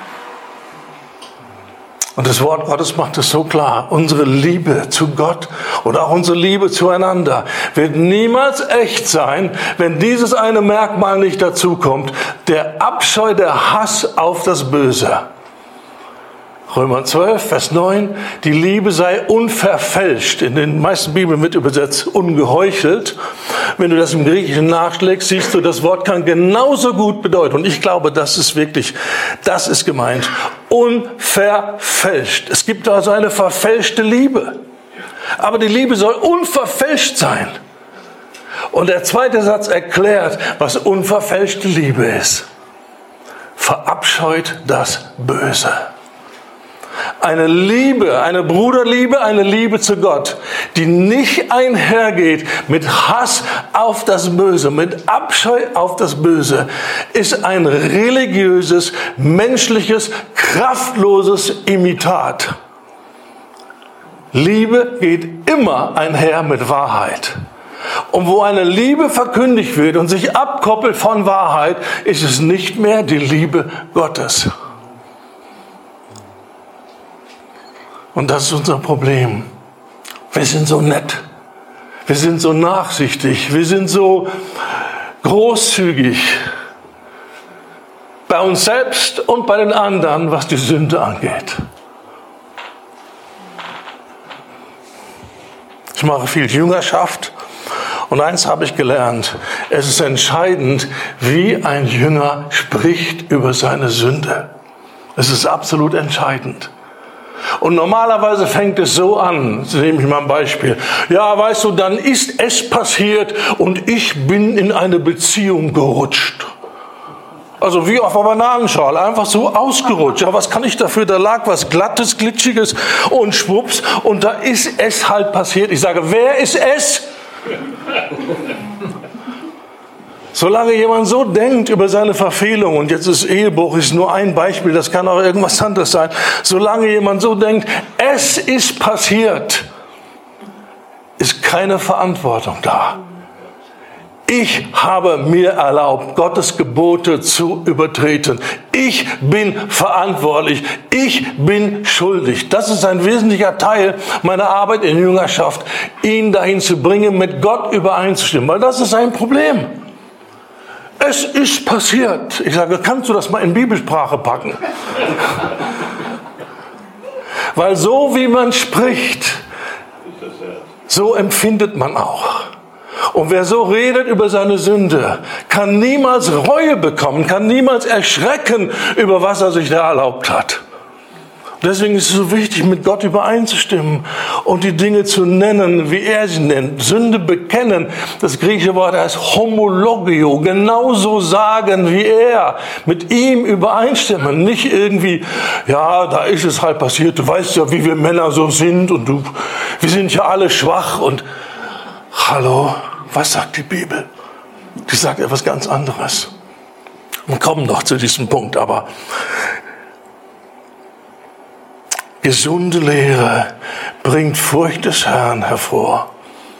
A: Und das Wort Gottes macht es so klar. Unsere Liebe zu Gott oder auch unsere Liebe zueinander wird niemals echt sein, wenn dieses eine Merkmal nicht dazukommt. Der Abscheu, der Hass auf das Böse. Römer zwölf, Vers neun. Die Liebe sei unverfälscht. In den meisten Bibeln wird übersetzt ungeheuchelt. Wenn du das im Griechischen nachschlägst, siehst du, das Wort kann genauso gut bedeuten. Und ich glaube, das ist wirklich, das ist gemeint. Unverfälscht. Es gibt also eine verfälschte Liebe. Aber die Liebe soll unverfälscht sein. Und der zweite Satz erklärt, was unverfälschte Liebe ist. Verabscheut das Böse. Eine Liebe, eine Bruderliebe, eine Liebe zu Gott, die nicht einhergeht mit Hass auf das Böse, mit Abscheu auf das Böse, ist ein religiöses, menschliches, kraftloses Imitat. Liebe geht immer einher mit Wahrheit. Und wo eine Liebe verkündigt wird und sich abkoppelt von Wahrheit, ist es nicht mehr die Liebe Gottes. Und das ist unser Problem. Wir sind so nett. Wir sind so nachsichtig. Wir sind so großzügig. Bei uns selbst und bei den anderen, was die Sünde angeht. Ich mache viel Jüngerschaft. Und eins habe ich gelernt. Es ist entscheidend, wie ein Jünger spricht über seine Sünde. Es ist absolut entscheidend. Und normalerweise fängt es so an, so nehme ich mal ein Beispiel. Ja, weißt du, dann ist es passiert und ich bin in eine Beziehung gerutscht. Also wie auf einer Bananenschale, einfach so ausgerutscht. Ja, was kann ich dafür? Da lag was Glattes, Glitschiges und schwupps. Und da ist es halt passiert. Ich sage, wer ist es? Solange jemand so denkt über seine Verfehlung, und jetzt ist Ehebruch ist nur ein Beispiel, das kann auch irgendwas anderes sein, solange jemand so denkt, es ist passiert, ist keine Verantwortung da. Ich habe mir erlaubt, Gottes Gebote zu übertreten. Ich bin verantwortlich. Ich bin schuldig. Das ist ein wesentlicher Teil meiner Arbeit in Jüngerschaft, ihn dahin zu bringen, mit Gott übereinzustimmen. Weil das ist ein Problem. Es ist passiert. Ich sage, kannst du das mal in Bibelsprache packen? Weil so wie man spricht, so empfindet man auch. Und wer so redet über seine Sünde, kann niemals Reue bekommen, kann niemals erschrecken über was er sich da erlaubt hat. Deswegen ist es so wichtig, mit Gott übereinzustimmen und die Dinge zu nennen, wie er sie nennt. Sünde bekennen, das griechische Wort heißt homologio, genauso sagen wie er, mit ihm übereinstimmen. Nicht irgendwie, ja, da ist es halt passiert, du weißt ja, wie wir Männer so sind und du, wir sind ja alle schwach und hallo, was sagt die Bibel? Die sagt etwas ganz anderes. Wir kommen noch zu diesem Punkt, aber gesunde Lehre bringt Furcht des Herrn hervor.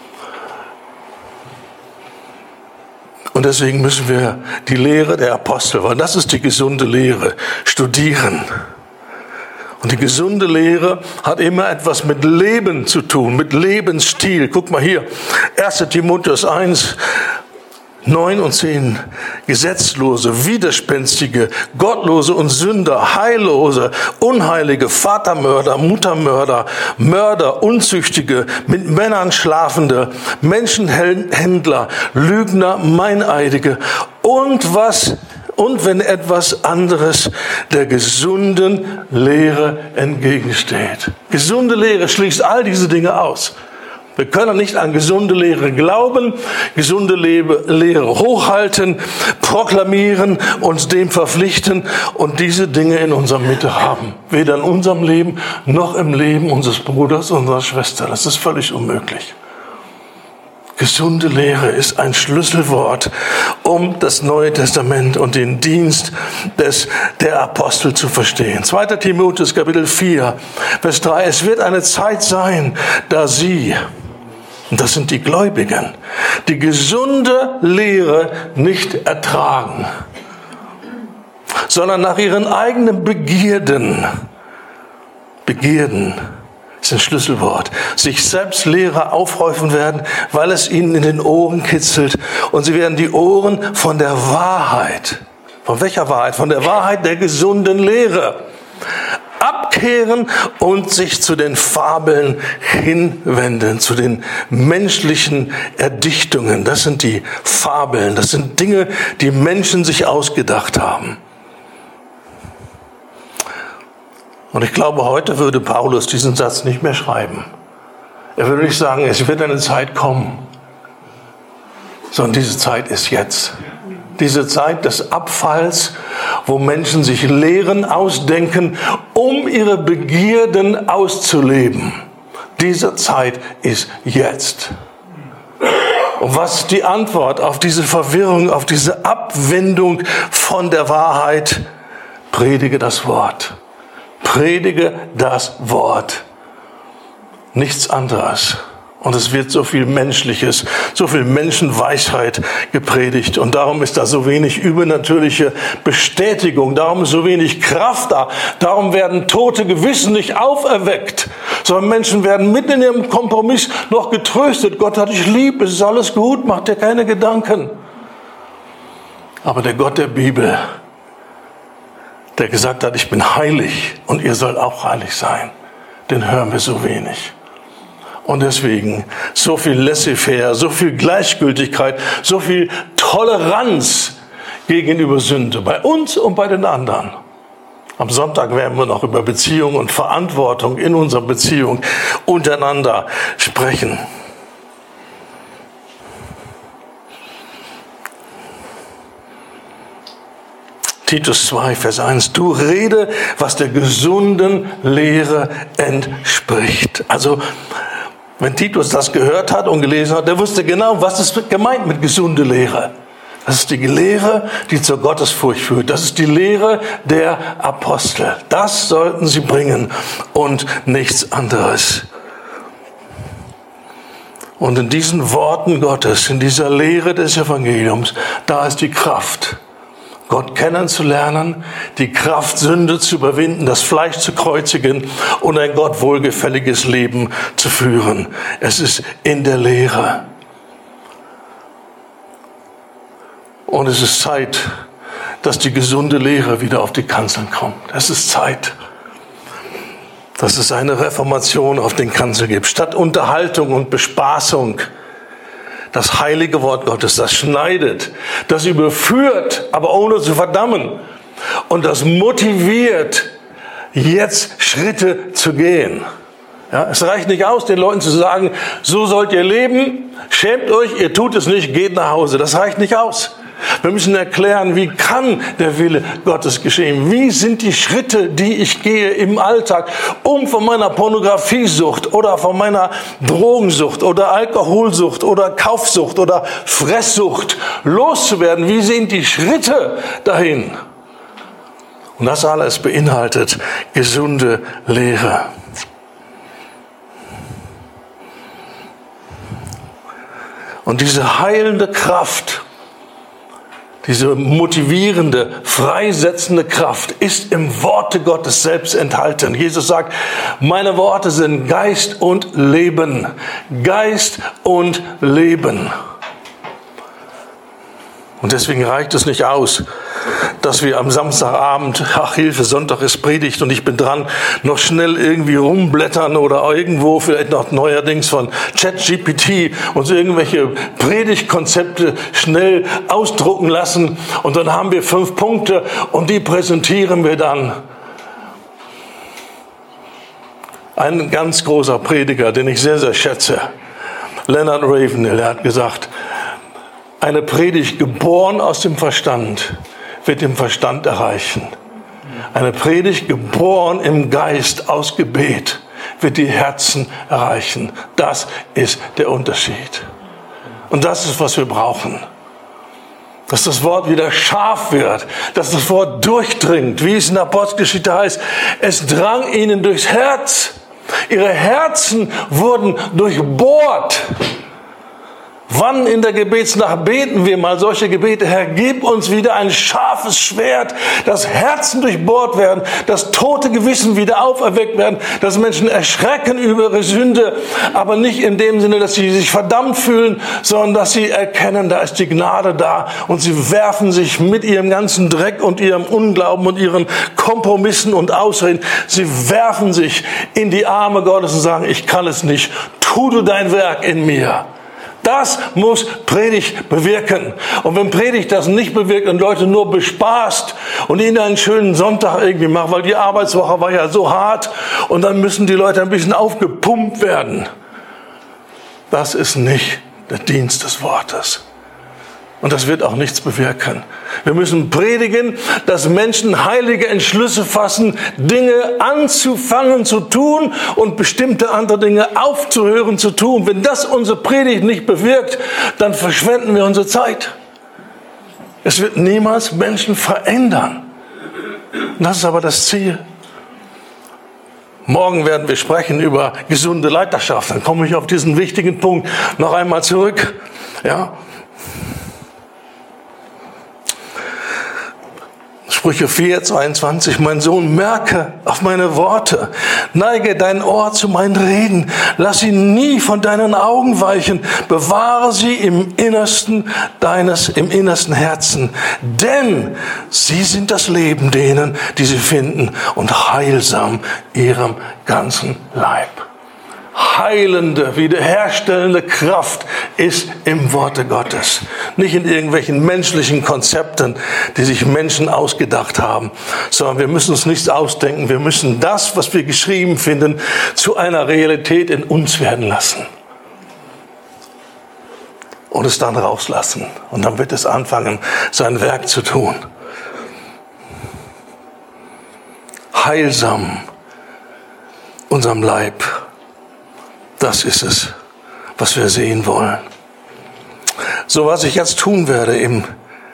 A: Und deswegen müssen wir die Lehre der Apostel, weil das ist die gesunde Lehre, studieren. Und die gesunde Lehre hat immer etwas mit Leben zu tun, mit Lebensstil. Guck mal hier, erster Timotheus eins, neun und zehn. Gesetzlose, Widerspenstige, Gottlose und Sünder, Heillose, Unheilige, Vatermörder, Muttermörder, Mörder, Unzüchtige, mit Männern Schlafende, Menschenhändler, Lügner, Meineidige und was Und wenn etwas anderes der gesunden Lehre entgegensteht. Gesunde Lehre schließt all diese Dinge aus. Wir können nicht an gesunde Lehre glauben, gesunde Lehre hochhalten, proklamieren, uns dem verpflichten und diese Dinge in unserer Mitte haben. Weder in unserem Leben noch im Leben unseres Bruders, unserer Schwester. Das ist völlig unmöglich. Gesunde Lehre ist ein Schlüsselwort, um das Neue Testament und den Dienst des, der Apostel zu verstehen. zweiter Timotheus Kapitel vier, Vers drei. Es wird eine Zeit sein, da sie, und das sind die Gläubigen, die gesunde Lehre nicht ertragen, sondern nach ihren eigenen Begierden, Begierden, ist ein Schlüsselwort, sich selbst Lehrer aufhäufen werden, weil es ihnen in den Ohren kitzelt. Und sie werden die Ohren von der Wahrheit, von welcher Wahrheit? Von der Wahrheit der gesunden Lehre abkehren und sich zu den Fabeln hinwenden, zu den menschlichen Erdichtungen. Das sind die Fabeln, das sind Dinge, die Menschen sich ausgedacht haben. Und ich glaube, heute würde Paulus diesen Satz nicht mehr schreiben. Er würde nicht sagen, es wird eine Zeit kommen, sondern diese Zeit ist jetzt. Diese Zeit des Abfalls, wo Menschen sich Lehren ausdenken, um ihre Begierden auszuleben. Diese Zeit ist jetzt. Und was ist die Antwort auf diese Verwirrung, auf diese Abwendung von der Wahrheit? Predige das Wort. Predige das Wort. Nichts anderes. Und es wird so viel Menschliches, so viel Menschenweisheit gepredigt. Und darum ist da so wenig übernatürliche Bestätigung. Darum ist so wenig Kraft da. Darum werden tote Gewissen nicht auferweckt. Sondern Menschen werden mitten in ihrem Kompromiss noch getröstet. Gott hat dich lieb, es ist alles gut, mach dir keine Gedanken. Aber der Gott der Bibel, der gesagt hat, ich bin heilig und ihr sollt auch heilig sein, den hören wir so wenig. Und deswegen so viel Laissez-faire, so viel Gleichgültigkeit, so viel Toleranz gegenüber Sünde, bei uns und bei den anderen. Am Sonntag werden wir noch über Beziehung und Verantwortung in unserer Beziehung untereinander sprechen. Titus zwei, Vers eins. Du rede, was der gesunden Lehre entspricht. Also, wenn Titus das gehört hat und gelesen hat, der wusste genau, was ist gemeint mit gesunde Lehre. Das ist die Lehre, die zur Gottesfurcht führt. Das ist die Lehre der Apostel. Das sollten sie bringen und nichts anderes. Und in diesen Worten Gottes, in dieser Lehre des Evangeliums, da ist die Kraft, Gott kennenzulernen, die Kraft, Sünde zu überwinden, das Fleisch zu kreuzigen und ein Gott wohlgefälliges Leben zu führen. Es ist in der Lehre. Und es ist Zeit, dass die gesunde Lehre wieder auf die Kanzeln kommt. Es ist Zeit, dass es eine Reformation auf den Kanzeln gibt. Statt Unterhaltung und Bespaßung, das heilige Wort Gottes, das schneidet, das überführt, aber ohne zu verdammen. Und das motiviert, jetzt Schritte zu gehen. Ja, es reicht nicht aus, den Leuten zu sagen, so sollt ihr leben, schämt euch, ihr tut es nicht, geht nach Hause. Das reicht nicht aus. Wir müssen erklären, wie kann der Wille Gottes geschehen? Wie sind die Schritte, die ich gehe im Alltag, um von meiner Pornografiesucht oder von meiner Drogensucht oder Alkoholsucht oder Kaufsucht oder Fresssucht loszuwerden? Wie sind die Schritte dahin? Und das alles beinhaltet gesunde Lehre. Und diese heilende Kraft, diese motivierende, freisetzende Kraft ist im Worte Gottes selbst enthalten. Jesus sagt, meine Worte sind Geist und Leben. Geist und Leben. Und deswegen reicht es nicht aus, dass wir am Samstagabend, ach Hilfe, Sonntag ist Predigt und ich bin dran, noch schnell irgendwie rumblättern oder irgendwo vielleicht noch neuerdings von ChatGPT uns irgendwelche Predigtkonzepte schnell ausdrucken lassen und dann haben wir fünf Punkte und die präsentieren wir dann. Ein ganz großer Prediger, den ich sehr, sehr schätze, Leonard Ravenhill, er hat gesagt, eine Predigt geboren aus dem Verstand wird den Verstand erreichen. Eine Predigt geboren im Geist aus Gebet wird die Herzen erreichen. Das ist der Unterschied. Und das ist, was wir brauchen. Dass das Wort wieder scharf wird, dass das Wort durchdringt, wie es in der Apostelgeschichte heißt. Es drang ihnen durchs Herz. Ihre Herzen wurden durchbohrt. Wann in der Gebetsnacht beten wir mal solche Gebete? Herr, gib uns wieder ein scharfes Schwert, dass Herzen durchbohrt werden, dass tote Gewissen wieder auferweckt werden, dass Menschen erschrecken über ihre Sünde, aber nicht in dem Sinne, dass sie sich verdammt fühlen, sondern dass sie erkennen, da ist die Gnade da und sie werfen sich mit ihrem ganzen Dreck und ihrem Unglauben und ihren Kompromissen und Ausreden, sie werfen sich in die Arme Gottes und sagen, ich kann es nicht, tu du dein Werk in mir. Das muss Predigt bewirken. Und wenn Predigt das nicht bewirkt und Leute nur bespaßt und ihnen einen schönen Sonntag irgendwie machen, weil die Arbeitswoche war ja so hart und dann müssen die Leute ein bisschen aufgepumpt werden. Das ist nicht der Dienst des Wortes. Und das wird auch nichts bewirken. Wir müssen predigen, dass Menschen heilige Entschlüsse fassen, Dinge anzufangen zu tun und bestimmte andere Dinge aufzuhören zu tun. Wenn das unsere Predigt nicht bewirkt, dann verschwenden wir unsere Zeit. Es wird niemals Menschen verändern. Das ist aber das Ziel. Morgen werden wir sprechen über gesunde Leiterschaft. Dann komme ich auf diesen wichtigen Punkt noch einmal zurück. Ja. Sprüche vier, zweiundzwanzig, mein Sohn, merke auf meine Worte, neige dein Ohr zu meinen Reden, lass sie nie von deinen Augen weichen, bewahre sie im Innersten deines, im innersten Herzen, denn sie sind das Leben denen, die sie finden und heilsam ihrem ganzen Leib. Heilende, wiederherstellende Kraft ist im Worte Gottes. Nicht in irgendwelchen menschlichen Konzepten, die sich Menschen ausgedacht haben, sondern wir müssen uns nichts ausdenken. Wir müssen das, was wir geschrieben finden, zu einer Realität in uns werden lassen. Und es dann rauslassen. Und dann wird es anfangen, sein Werk zu tun. Heilsam unserem Leib. Das ist es, was wir sehen wollen. So, was ich jetzt tun werde im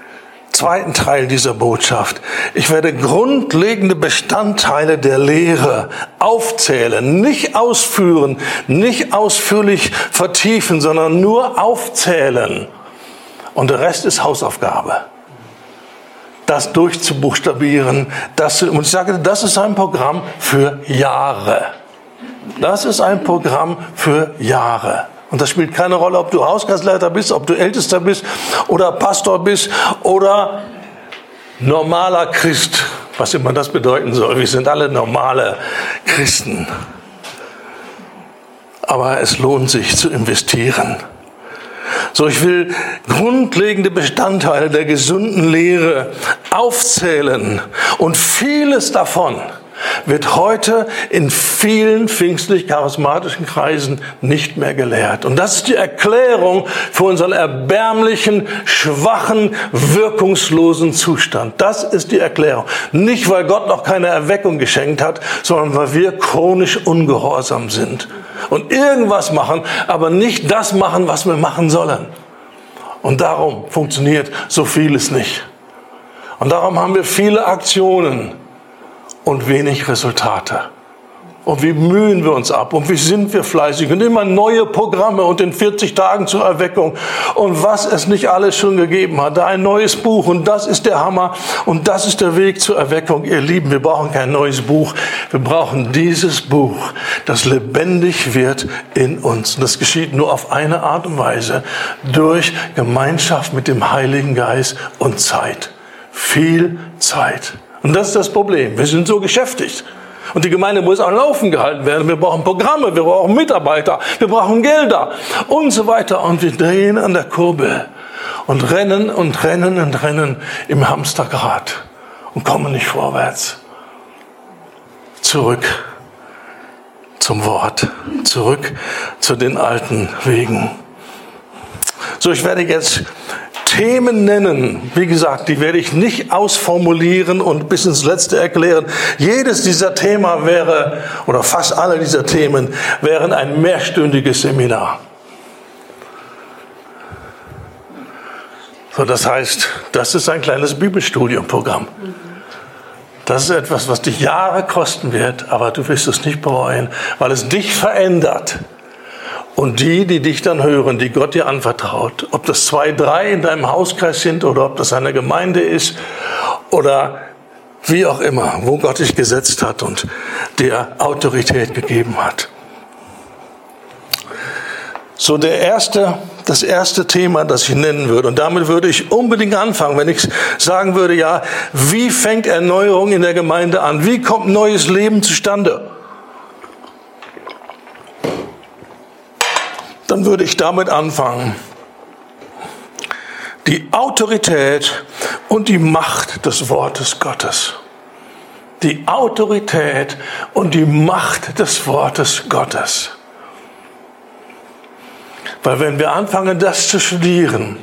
A: zweiten Teil dieser Botschaft. Ich werde grundlegende Bestandteile der Lehre aufzählen, nicht ausführen, nicht ausführlich vertiefen, sondern nur aufzählen. Und der Rest ist Hausaufgabe. Das durchzubuchstabieren, das, und ich sage, das ist ein Programm für Jahre. Das ist ein Programm für Jahre. Und das spielt keine Rolle, ob du Hauskreisleiter bist, ob du Ältester bist oder Pastor bist oder normaler Christ, was immer das bedeuten soll. Wir sind alle normale Christen. Aber es lohnt sich zu investieren. So, ich will grundlegende Bestandteile der gesunden Lehre aufzählen. Und vieles davon wird heute in vielen pfingstlich-charismatischen Kreisen nicht mehr gelehrt. Und das ist die Erklärung für unseren erbärmlichen, schwachen, wirkungslosen Zustand. Das ist die Erklärung. Nicht, weil Gott noch keine Erweckung geschenkt hat, sondern weil wir chronisch ungehorsam sind. Und irgendwas machen, aber nicht das machen, was wir machen sollen. Und darum funktioniert so vieles nicht. Und darum haben wir viele Aktionen und wenig Resultate. Und wie mühen wir uns ab und wie sind wir fleißig und immer neue Programme und in vierzig Tagen zur Erweckung und was es nicht alles schon gegeben hat. Da ein neues Buch und das ist der Hammer und das ist der Weg zur Erweckung. Ihr Lieben, wir brauchen kein neues Buch. Wir brauchen dieses Buch, das lebendig wird in uns. Und das geschieht nur auf eine Art und Weise, durch Gemeinschaft mit dem Heiligen Geist und Zeit. Viel Zeit. Und das ist das Problem. Wir sind so beschäftigt. Und die Gemeinde muss am Laufen gehalten werden. Wir brauchen Programme, wir brauchen Mitarbeiter, wir brauchen Gelder und so weiter. Und wir drehen an der Kurbel und rennen und rennen und rennen im Hamsterrad und kommen nicht vorwärts. Zurück zum Wort, zurück zu den alten Wegen. So, ich werde jetzt Themen nennen, wie gesagt, die werde ich nicht ausformulieren und bis ins Letzte erklären. Jedes dieser Themen wäre, oder fast alle dieser Themen, wären ein mehrstündiges Seminar. So, das heißt, das ist ein kleines Bibelstudienprogramm. Das ist etwas, was dich Jahre kosten wird, aber du wirst es nicht bereuen, weil es dich verändert. Und die, die dich dann hören, die Gott dir anvertraut, ob das zwei, drei in deinem Hauskreis sind oder ob das eine Gemeinde ist oder wie auch immer, wo Gott dich gesetzt hat und dir Autorität gegeben hat. So, der erste, das erste Thema, das ich nennen würde, und damit würde ich unbedingt anfangen, wenn ich sagen würde, ja, wie fängt Erneuerung in der Gemeinde an? Wie kommt neues Leben zustande? Dann würde ich damit anfangen. Die Autorität und die Macht des Wortes Gottes. Die Autorität und die Macht des Wortes Gottes. Weil wenn wir anfangen, das zu studieren,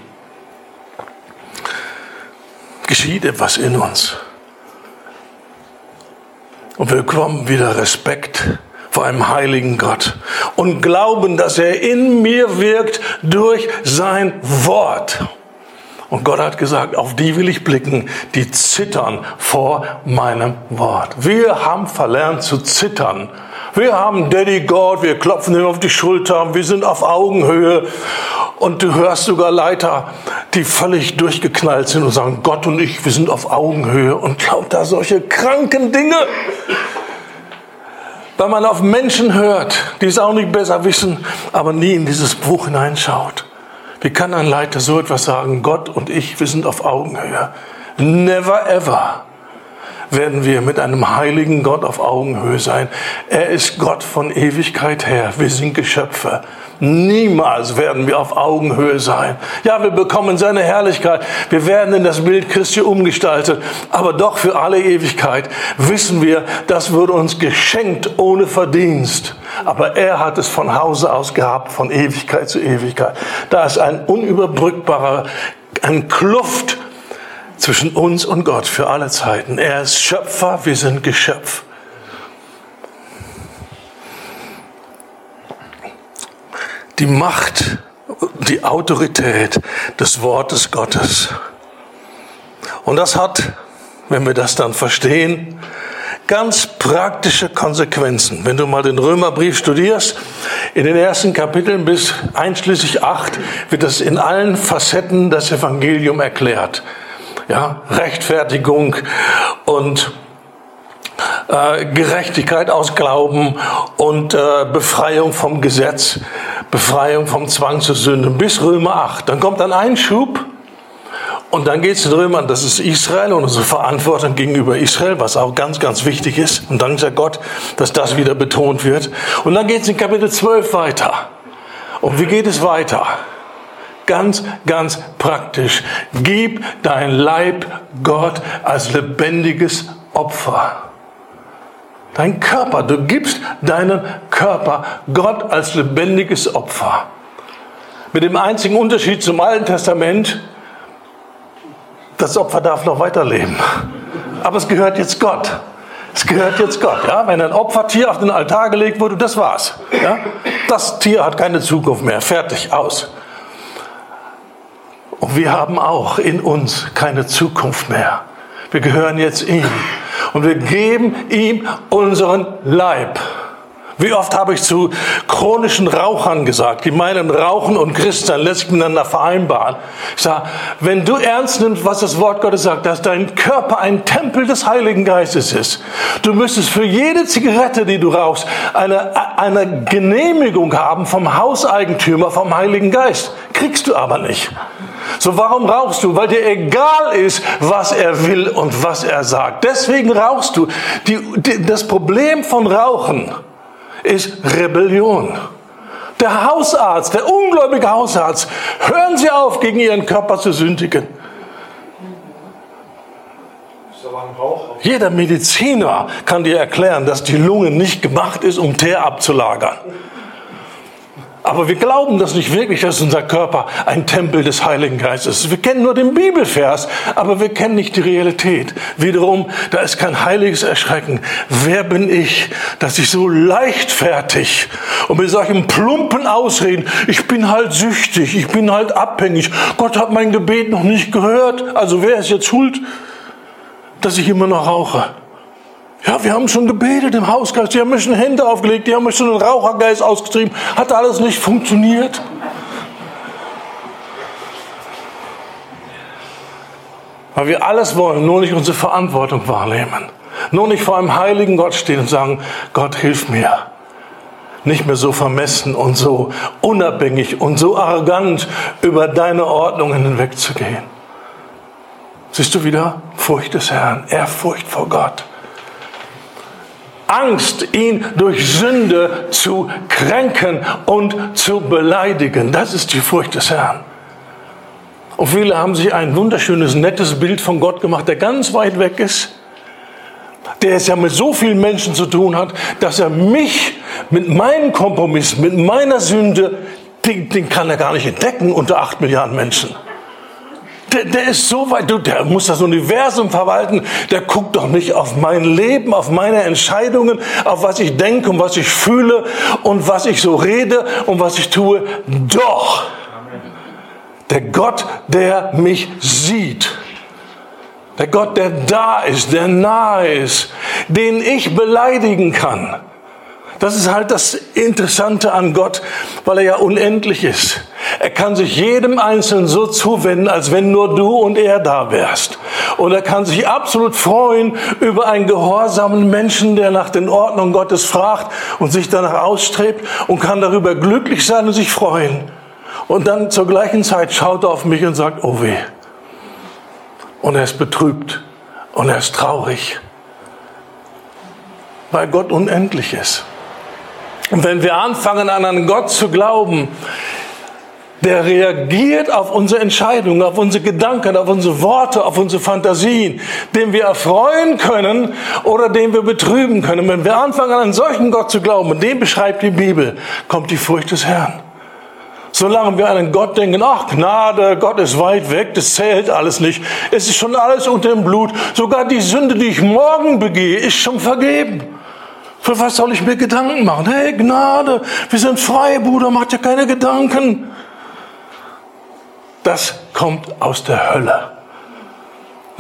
A: geschieht etwas in uns. Und wir bekommen wieder Respekt vor einem heiligen Gott und glauben, dass er in mir wirkt durch sein Wort. Und Gott hat gesagt, auf die will ich blicken, die zittern vor meinem Wort. Wir haben verlernt zu zittern. Wir haben Daddy Gott, wir klopfen ihm auf die Schulter, wir sind auf Augenhöhe. Und du hörst sogar Leiter, die völlig durchgeknallt sind und sagen, Gott und ich, wir sind auf Augenhöhe und lauter solche kranken Dinge. Weil man auf Menschen hört, die es auch nicht besser wissen, aber nie in dieses Buch hineinschaut. Wie kann ein Leiter so etwas sagen? Gott und ich, wir sind auf Augenhöhe. Never ever werden wir mit einem heiligen Gott auf Augenhöhe sein. Er ist Gott von Ewigkeit her. Wir sind Geschöpfe. Niemals werden wir auf Augenhöhe sein. Ja, wir bekommen seine Herrlichkeit. Wir werden in das Bild Christi umgestaltet. Aber doch für alle Ewigkeit wissen wir, das wurde uns geschenkt ohne Verdienst. Aber er hat es von Hause aus gehabt, von Ewigkeit zu Ewigkeit. Da ist ein unüberbrückbarer, ein Kluft zwischen uns und Gott für alle Zeiten. Er ist Schöpfer, wir sind Geschöpf. Die Macht, die Autorität des Wortes Gottes. Und das hat, wenn wir das dann verstehen, ganz praktische Konsequenzen. Wenn du mal den Römerbrief studierst, in den ersten Kapiteln bis einschließlich acht wird das in allen Facetten das Evangelium erklärt. Ja, Rechtfertigung und äh, Gerechtigkeit aus Glauben und äh, Befreiung vom Gesetz, Befreiung vom Zwang zur Sünde bis Römer acht. Dann kommt ein Einschub. Und dann geht es den Römern, das ist Israel und unsere Verantwortung gegenüber Israel, was auch ganz, ganz wichtig ist. Und dank sei Gott, dass das wieder betont wird. Und dann geht es in Kapitel zwölf weiter. Und wie geht es weiter? Ganz, ganz praktisch. Gib dein Leib Gott als lebendiges Opfer. Dein Körper, du gibst deinen Körper Gott als lebendiges Opfer. Mit dem einzigen Unterschied zum Alten Testament: das Opfer darf noch weiterleben. Aber es gehört jetzt Gott. Es gehört jetzt Gott. Ja? Wenn ein Opfertier auf den Altar gelegt wurde, das war's. Ja? Das Tier hat keine Zukunft mehr. Fertig, aus. Und wir haben auch in uns keine Zukunft mehr. Wir gehören jetzt ihm. Und wir geben ihm unseren Leib. Wie oft habe ich zu chronischen Rauchern gesagt, die meinen, Rauchen und Christsein lässt sich miteinander vereinbaren. Ich sage, wenn du ernst nimmst, was das Wort Gottes sagt, dass dein Körper ein Tempel des Heiligen Geistes ist, du müsstest für jede Zigarette, die du rauchst, eine, eine Genehmigung haben vom Hauseigentümer, vom Heiligen Geist. Kriegst du aber nicht. So, warum rauchst du? Weil dir egal ist, was er will und was er sagt. Deswegen rauchst du. Die, die, das Problem von Rauchen ist Rebellion. Der Hausarzt, der ungläubige Hausarzt, hören Sie auf, gegen Ihren Körper zu sündigen. Jeder Mediziner kann dir erklären, dass die Lunge nicht gemacht ist, um Teer abzulagern. Aber wir glauben das nicht wirklich, dass unser Körper ein Tempel des Heiligen Geistes ist. Wir kennen nur den Bibelvers, aber wir kennen nicht die Realität. Wiederum, da ist kein heiliges Erschrecken. Wer bin ich, dass ich so leichtfertig und mit solchen plumpen Ausreden, ich bin halt süchtig, ich bin halt abhängig, Gott hat mein Gebet noch nicht gehört, also wer ist jetzt schuld, dass ich immer noch rauche? Ja, wir haben schon gebetet im Hausgeist, die haben mir schon Hände aufgelegt, die haben mir schon den Rauchergeist ausgetrieben. Hat alles nicht funktioniert? Weil wir alles wollen, nur nicht unsere Verantwortung wahrnehmen. Nur nicht vor einem heiligen Gott stehen und sagen, Gott, hilf mir. Nicht mehr so vermessen und so unabhängig und so arrogant über deine Ordnungen hinwegzugehen. Siehst du wieder? Furcht des Herrn, Ehrfurcht vor Gott. Angst, ihn durch Sünde zu kränken und zu beleidigen. Das ist die Furcht des Herrn. Und viele haben sich ein wunderschönes, nettes Bild von Gott gemacht, der ganz weit weg ist, der es ja mit so vielen Menschen zu tun hat, dass er mich mit meinem Kompromiss, mit meiner Sünde, den, den kann er gar nicht entdecken unter acht Milliarden Menschen. Der, der ist so weit, der muss das Universum verwalten, der guckt doch nicht auf mein Leben, auf meine Entscheidungen, auf was ich denke und was ich fühle und was ich so rede und was ich tue. Doch, der Gott, der mich sieht, der Gott, der da ist, der nahe ist, den ich beleidigen kann. Das ist halt das Interessante an Gott, weil er ja unendlich ist. Er kann sich jedem Einzelnen so zuwenden, als wenn nur du und er da wärst. Und er kann sich absolut freuen über einen gehorsamen Menschen, der nach den Ordnungen Gottes fragt und sich danach ausstrebt und kann darüber glücklich sein und sich freuen. Und dann zur gleichen Zeit schaut er auf mich und sagt, oh weh. Und er ist betrübt und er ist traurig, weil Gott unendlich ist. Und wenn wir anfangen, an einen Gott zu glauben, der reagiert auf unsere Entscheidungen, auf unsere Gedanken, auf unsere Worte, auf unsere Fantasien, den wir erfreuen können oder den wir betrüben können. Wenn wir anfangen, an einen solchen Gott zu glauben, und den beschreibt die Bibel, kommt die Furcht des Herrn. Solange wir an einen Gott denken, ach Gnade, Gott ist weit weg, das zählt alles nicht. Es ist schon alles unter dem Blut. Sogar die Sünde, die ich morgen begehe, ist schon vergeben. Für was soll ich mir Gedanken machen? Hey, Gnade, wir sind frei, Bruder, mach dir keine Gedanken. Das kommt aus der Hölle.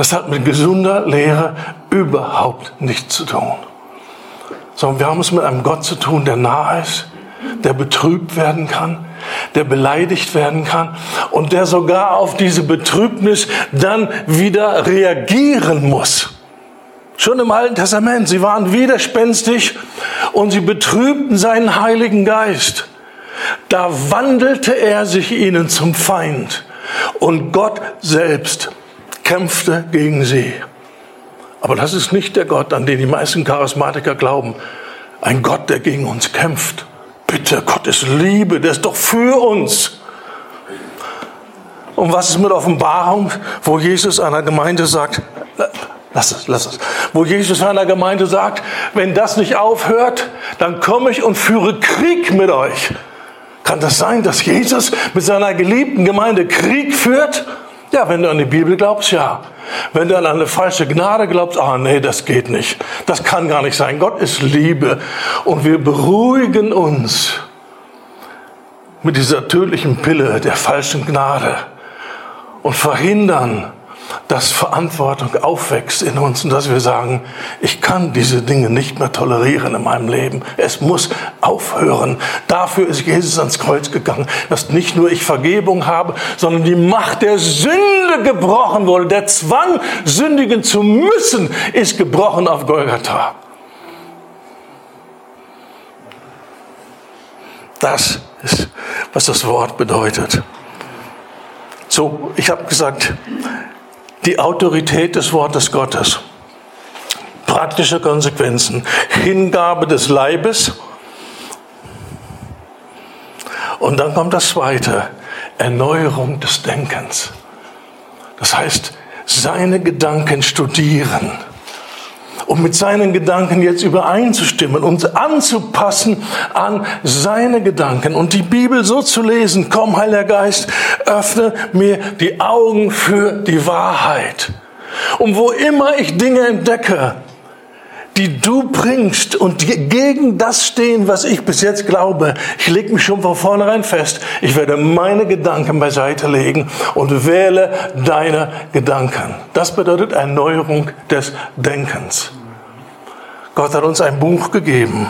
A: Das hat mit gesunder Lehre überhaupt nichts zu tun. Sondern wir haben es mit einem Gott zu tun, der nah ist, der betrübt werden kann, der beleidigt werden kann und der sogar auf diese Betrübnis dann wieder reagieren muss. Schon im Alten Testament, sie waren widerspenstig und sie betrübten seinen Heiligen Geist. Da wandelte er sich ihnen zum Feind und Gott selbst kämpfte gegen sie. Aber das ist nicht der Gott, an den die meisten Charismatiker glauben. Ein Gott, der gegen uns kämpft. Bitte, Gott ist Liebe, der ist doch für uns. Und was ist mit Offenbarung, wo Jesus einer Gemeinde sagt, lass es, lass es, wo Jesus einer Gemeinde sagt, wenn das nicht aufhört, dann komme ich und führe Krieg mit euch. Kann das sein, dass Jesus mit seiner geliebten Gemeinde Krieg führt? Ja, wenn du an die Bibel glaubst, ja. Wenn du an eine falsche Gnade glaubst, ah nee, das geht nicht. Das kann gar nicht sein. Gott ist Liebe. Und wir beruhigen uns mit dieser tödlichen Pille der falschen Gnade und verhindern, dass Verantwortung aufwächst in uns und dass wir sagen, ich kann diese Dinge nicht mehr tolerieren in meinem Leben. Es muss aufhören. Dafür ist Jesus ans Kreuz gegangen, dass nicht nur ich Vergebung habe, sondern die Macht der Sünde gebrochen wurde. Der Zwang, sündigen zu müssen, ist gebrochen auf Golgatha. Das ist, was das Wort bedeutet. So, ich habe gesagt, die Autorität des Wortes Gottes, praktische Konsequenzen, Hingabe des Leibes und dann kommt das Zweite, Erneuerung des Denkens. Das heißt, seine Gedanken studieren, um mit seinen Gedanken jetzt übereinzustimmen, uns anzupassen an seine Gedanken und die Bibel so zu lesen, komm Heiliger Geist, öffne mir die Augen für die Wahrheit. Und wo immer ich Dinge entdecke, die du bringst und die gegen das stehen, was ich bis jetzt glaube, ich lege mich schon von vornherein fest, ich werde meine Gedanken beiseite legen und wähle deine Gedanken. Das bedeutet Erneuerung des Denkens. Gott hat uns ein Buch gegeben.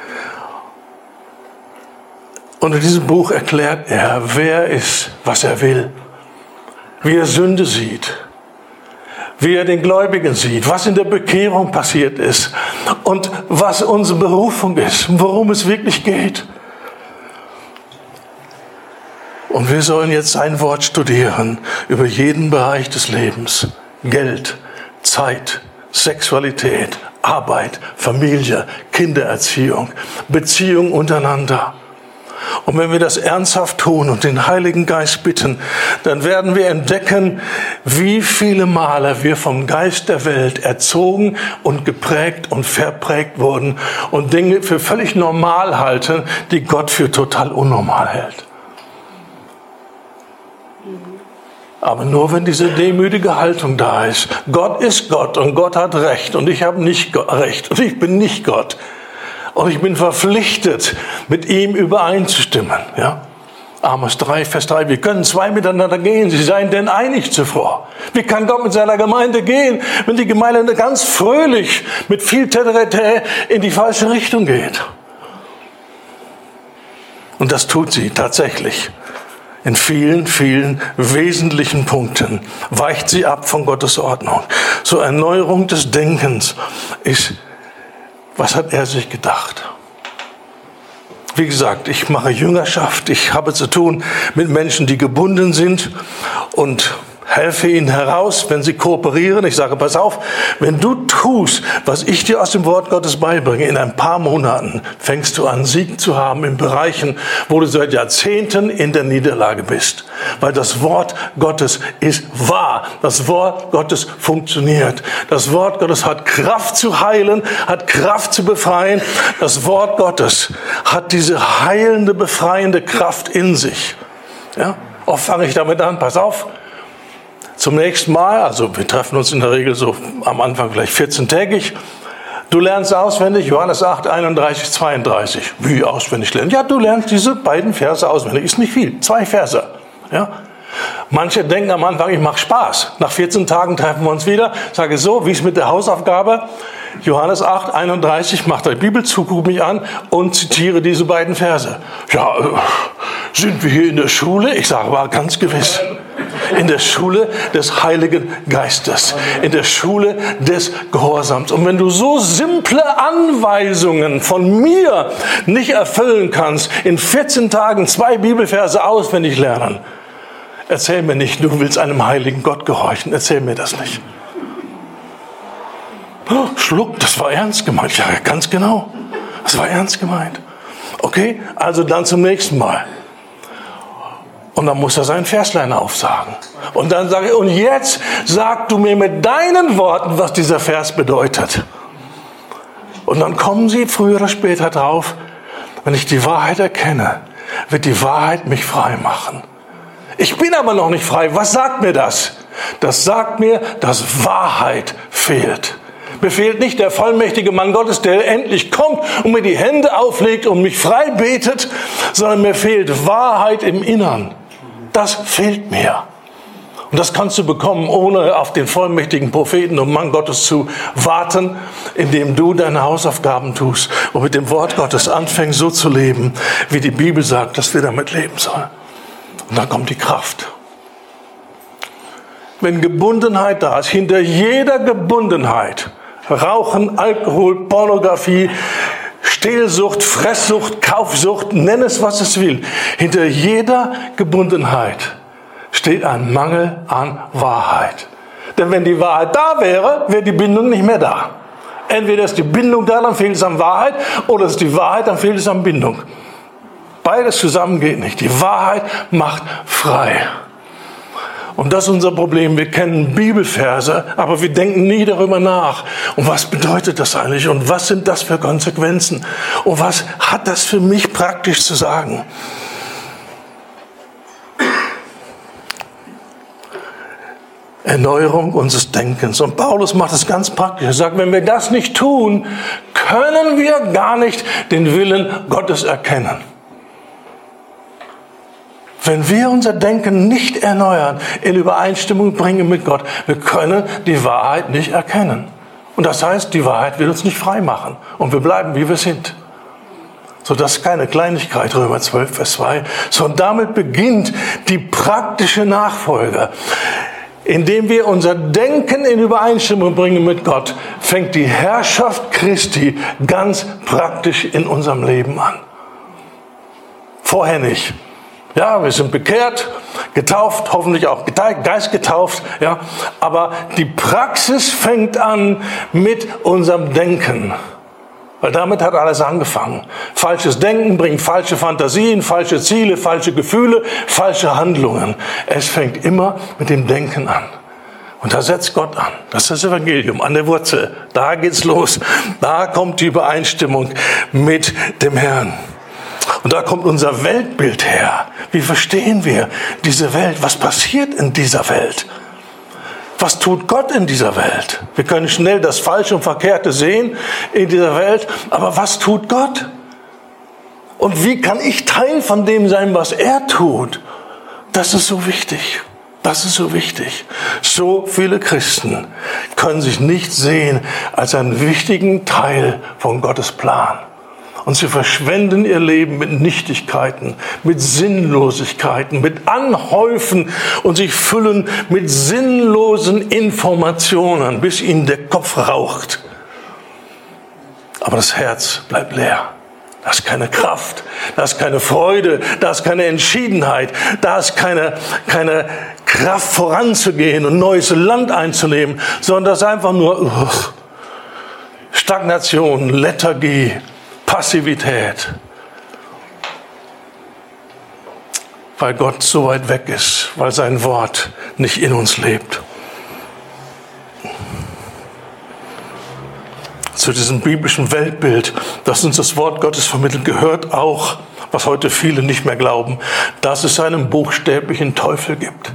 A: Und in diesem Buch erklärt er, wer er ist, was er will, wie er Sünde sieht, wie er den Gläubigen sieht, was in der Bekehrung passiert ist und was unsere Berufung ist, worum es wirklich geht. Und wir sollen jetzt sein Wort studieren über jeden Bereich des Lebens. Geld, Zeit, Sexualität, Arbeit, Familie, Kindererziehung, Beziehung untereinander. Und wenn wir das ernsthaft tun und den Heiligen Geist bitten, dann werden wir entdecken, wie viele Male wir vom Geist der Welt erzogen und geprägt und verprägt wurden und Dinge für völlig normal halten, die Gott für total unnormal hält. Aber nur wenn diese demütige Haltung da ist. Gott ist Gott und Gott hat Recht und ich habe nicht Recht und ich bin nicht Gott. Und ich bin verpflichtet, mit ihm übereinzustimmen. Ja? Amos drei, Vers drei, wir können zwei miteinander gehen, sie seien denn einig zuvor. Wie kann Gott mit seiner Gemeinde gehen, wenn die Gemeinde ganz fröhlich mit viel Teterete in die falsche Richtung geht? Und das tut sie tatsächlich. In vielen, vielen wesentlichen Punkten weicht sie ab von Gottes Ordnung. So Erneuerung des Denkens ist, was hat er sich gedacht? Wie gesagt, ich mache Jüngerschaft, ich habe zu tun mit Menschen, die gebunden sind und helfe ihnen heraus, wenn sie kooperieren. Ich sage, pass auf, wenn du tust, was ich dir aus dem Wort Gottes beibringe, in ein paar Monaten fängst du an, Sieg zu haben in Bereichen, wo du seit Jahrzehnten in der Niederlage bist. Weil das Wort Gottes ist wahr. Das Wort Gottes funktioniert. Das Wort Gottes hat Kraft zu heilen, hat Kraft zu befreien. Das Wort Gottes hat diese heilende, befreiende Kraft in sich. Ja? Oft fange ich damit an, pass auf, zum nächsten Mal, also wir treffen uns in der Regel so am Anfang vielleicht vierzehntägig. Du lernst auswendig Johannes acht, einunddreißig, zweiunddreißig. Wie auswendig lernen? Ja, du lernst diese beiden Verse auswendig. Ist nicht viel, zwei Verse. Ja? Manche denken am Anfang, ich mache Spaß. Nach vierzehn Tagen treffen wir uns wieder. Sage so, wie ist mit der Hausaufgabe? Johannes acht, einunddreißig, macht die Bibel zu, gucke mich an und zitiere diese beiden Verse. Ja, äh, sind wir hier in der Schule? Ich sage, war ganz gewiss. In der Schule des Heiligen Geistes. In der Schule des Gehorsams. Und wenn du so simple Anweisungen von mir nicht erfüllen kannst, in vierzehn Tagen zwei Bibelverse auswendig lernen, erzähl mir nicht, du willst einem heiligen Gott gehorchen. Erzähl mir das nicht. Oh, Schluck, das war ernst gemeint. Ja, ganz genau. Das war ernst gemeint. Okay, also dann zum nächsten Mal. Und dann muss er seinen Verslein aufsagen. Und dann sage ich, und jetzt sag du mir mit deinen Worten, was dieser Vers bedeutet. Und dann kommen sie früher oder später drauf, wenn ich die Wahrheit erkenne, wird die Wahrheit mich frei machen. Ich bin aber noch nicht frei. Was sagt mir das? Das sagt mir, dass Wahrheit fehlt. Mir fehlt nicht der vollmächtige Mann Gottes, der endlich kommt und mir die Hände auflegt und mich frei betet, sondern mir fehlt Wahrheit im Innern. Das fehlt mir. Und das kannst du bekommen, ohne auf den vollmächtigen Propheten und Mann Gottes zu warten, indem du deine Hausaufgaben tust und mit dem Wort Gottes anfängst, so zu leben, wie die Bibel sagt, dass wir damit leben sollen. Und dann kommt die Kraft. Wenn Gebundenheit da ist, hinter jeder Gebundenheit, Rauchen, Alkohol, Pornografie, Stehlsucht, Fresssucht, Kaufsucht, nenn es, was es will. Hinter jeder Gebundenheit steht ein Mangel an Wahrheit. Denn wenn die Wahrheit da wäre, wäre die Bindung nicht mehr da. Entweder ist die Bindung da, dann fehlt es an Wahrheit, oder ist die Wahrheit, dann fehlt es an Bindung. Beides zusammen geht nicht. Die Wahrheit macht frei. Und das ist unser Problem. Wir kennen Bibelverse, aber wir denken nie darüber nach. Und was bedeutet das eigentlich? Und was sind das für Konsequenzen? Und was hat das für mich praktisch zu sagen? Erneuerung unseres Denkens. Und Paulus macht es ganz praktisch. Er sagt, wenn wir das nicht tun, können wir gar nicht den Willen Gottes erkennen. Wenn wir unser Denken nicht erneuern, in Übereinstimmung bringen mit Gott, wir können die Wahrheit nicht erkennen. Und das heißt, die Wahrheit will uns nicht frei machen. Und wir bleiben, wie wir sind. So, das ist keine Kleinigkeit, Römer zwölf, Vers zwei. Sondern damit beginnt die praktische Nachfolge. Indem wir unser Denken in Übereinstimmung bringen mit Gott, fängt die Herrschaft Christi ganz praktisch in unserem Leben an. Vorher nicht. Ja, wir sind bekehrt, getauft, hoffentlich auch geistgetauft, ja. Aber die Praxis fängt an mit unserem Denken. Weil damit hat alles angefangen. Falsches Denken bringt falsche Fantasien, falsche Ziele, falsche Gefühle, falsche Handlungen. Es fängt immer mit dem Denken an. Und da setzt Gott an. Das ist das Evangelium an der Wurzel. Da geht's los. Da kommt die Übereinstimmung mit dem Herrn. Und da kommt unser Weltbild her. Wie verstehen wir diese Welt? Was passiert in dieser Welt? Was tut Gott in dieser Welt? Wir können schnell das Falsche und Verkehrte sehen in dieser Welt, aber was tut Gott? Und wie kann ich Teil von dem sein, was er tut? Das ist so wichtig. Das ist so wichtig. So viele Christen können sich nicht sehen als einen wichtigen Teil von Gottes Plan. Und sie verschwenden ihr Leben mit Nichtigkeiten, mit Sinnlosigkeiten, mit Anhäufen und sich füllen mit sinnlosen Informationen, bis ihnen der Kopf raucht. Aber das Herz bleibt leer. Da ist keine Kraft, da ist keine Freude, da ist keine Entschiedenheit, da ist keine, keine Kraft voranzugehen und neues Land einzunehmen, sondern das ist einfach nur uh, Stagnation, Lethargie, Passivität, weil Gott so weit weg ist, weil sein Wort nicht in uns lebt. Zu diesem biblischen Weltbild, das uns das Wort Gottes vermittelt, gehört auch, was heute viele nicht mehr glauben, dass es einen buchstäblichen Teufel gibt.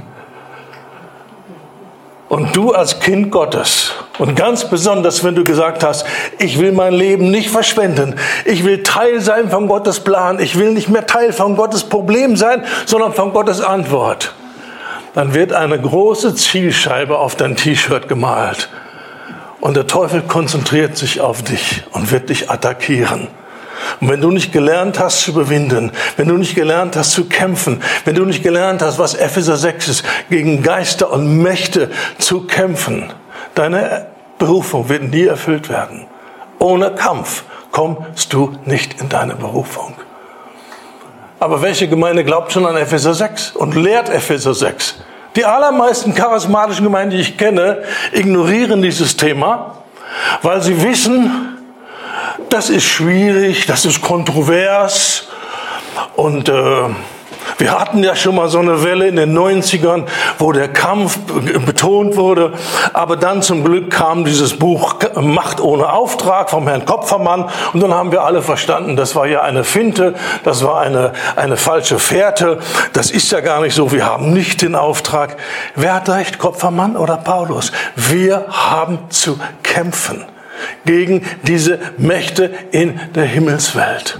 A: Und du als Kind Gottes, und ganz besonders, wenn du gesagt hast, ich will mein Leben nicht verschwenden, ich will Teil sein von Gottes Plan, ich will nicht mehr Teil von Gottes Problem sein, sondern von Gottes Antwort, dann wird eine große Zielscheibe auf dein T-Shirt gemalt. Und der Teufel konzentriert sich auf dich und wird dich attackieren. Und wenn du nicht gelernt hast zu überwinden, wenn du nicht gelernt hast zu kämpfen, wenn du nicht gelernt hast, was Epheser sechs ist, gegen Geister und Mächte zu kämpfen, deine Berufung wird nie erfüllt werden. Ohne Kampf kommst du nicht in deine Berufung. Aber welche Gemeinde glaubt schon an Epheser sechs und lehrt Epheser sechs? Die allermeisten charismatischen Gemeinden, die ich kenne, ignorieren dieses Thema, weil sie wissen, das ist schwierig, das ist kontrovers. Und äh, wir hatten ja schon mal so eine Welle in den neunzigern, wo der Kampf betont wurde. Aber dann zum Glück kam dieses Buch Macht ohne Auftrag vom Herrn Kopfermann. Und dann haben wir alle verstanden, das war ja eine Finte, das war eine, eine falsche Fährte. Das ist ja gar nicht so, wir haben nicht den Auftrag. Wer hat recht, Kopfermann oder Paulus? Wir haben zu kämpfen gegen diese Mächte in der Himmelswelt.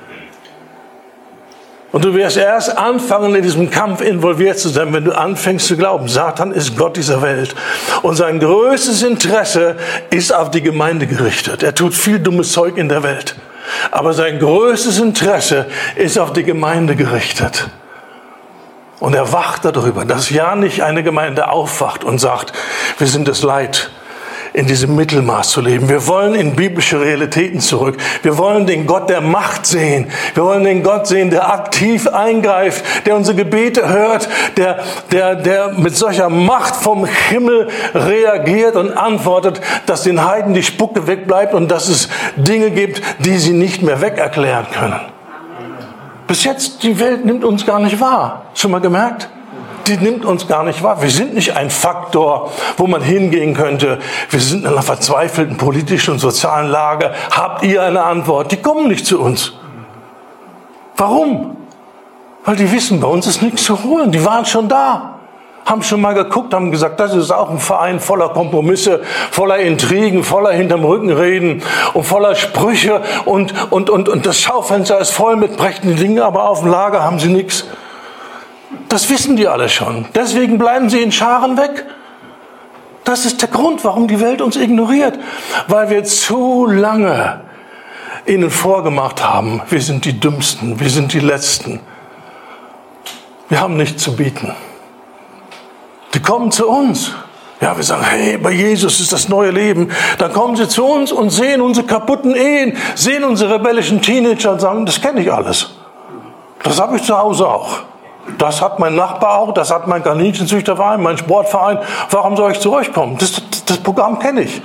A: Und du wirst erst anfangen, in diesem Kampf involviert zu sein, wenn du anfängst zu glauben, Satan ist Gott dieser Welt. Und sein größtes Interesse ist auf die Gemeinde gerichtet. Er tut viel dummes Zeug in der Welt. Aber sein größtes Interesse ist auf die Gemeinde gerichtet. Und er wacht darüber, dass ja nicht eine Gemeinde aufwacht und sagt, wir sind es leid, in diesem Mittelmaß zu leben. Wir wollen in biblische Realitäten zurück. Wir wollen den Gott der Macht sehen. Wir wollen den Gott sehen, der aktiv eingreift, der unsere Gebete hört, der, der, der mit solcher Macht vom Himmel reagiert und antwortet, dass den Heiden die Spucke wegbleibt und dass es Dinge gibt, die sie nicht mehr wegerklären können. Bis jetzt, die Welt nimmt uns gar nicht wahr. Schon mal gemerkt? Die nimmt uns gar nicht wahr. Wir sind nicht ein Faktor, wo man hingehen könnte. Wir sind in einer verzweifelten politischen und sozialen Lage. Habt ihr eine Antwort? Die kommen nicht zu uns. Warum? Weil die wissen, bei uns ist nichts zu holen. Die waren schon da, haben schon mal geguckt, haben gesagt, das ist auch ein Verein voller Kompromisse, voller Intrigen, voller hinterm Rücken reden und voller Sprüche. Und, und, und, und das Schaufenster ist voll mit prächtigen Dingen, aber auf dem Lager haben sie nichts. Das wissen die alle schon. Deswegen bleiben sie in Scharen weg. Das ist der Grund, warum die Welt uns ignoriert. Weil wir zu lange ihnen vorgemacht haben, wir sind die Dümmsten, wir sind die Letzten. Wir haben nichts zu bieten. Die kommen zu uns. Ja, wir sagen, hey, bei Jesus ist das neue Leben. Dann kommen sie zu uns und sehen unsere kaputten Ehen, sehen unsere rebellischen Teenager und sagen, das kenne ich alles. Das habe ich zu Hause auch. Das hat mein Nachbar auch, das hat mein Kaninchenzüchterverein, mein Sportverein. Warum soll ich zu euch kommen? Das, das, das Programm kenne ich.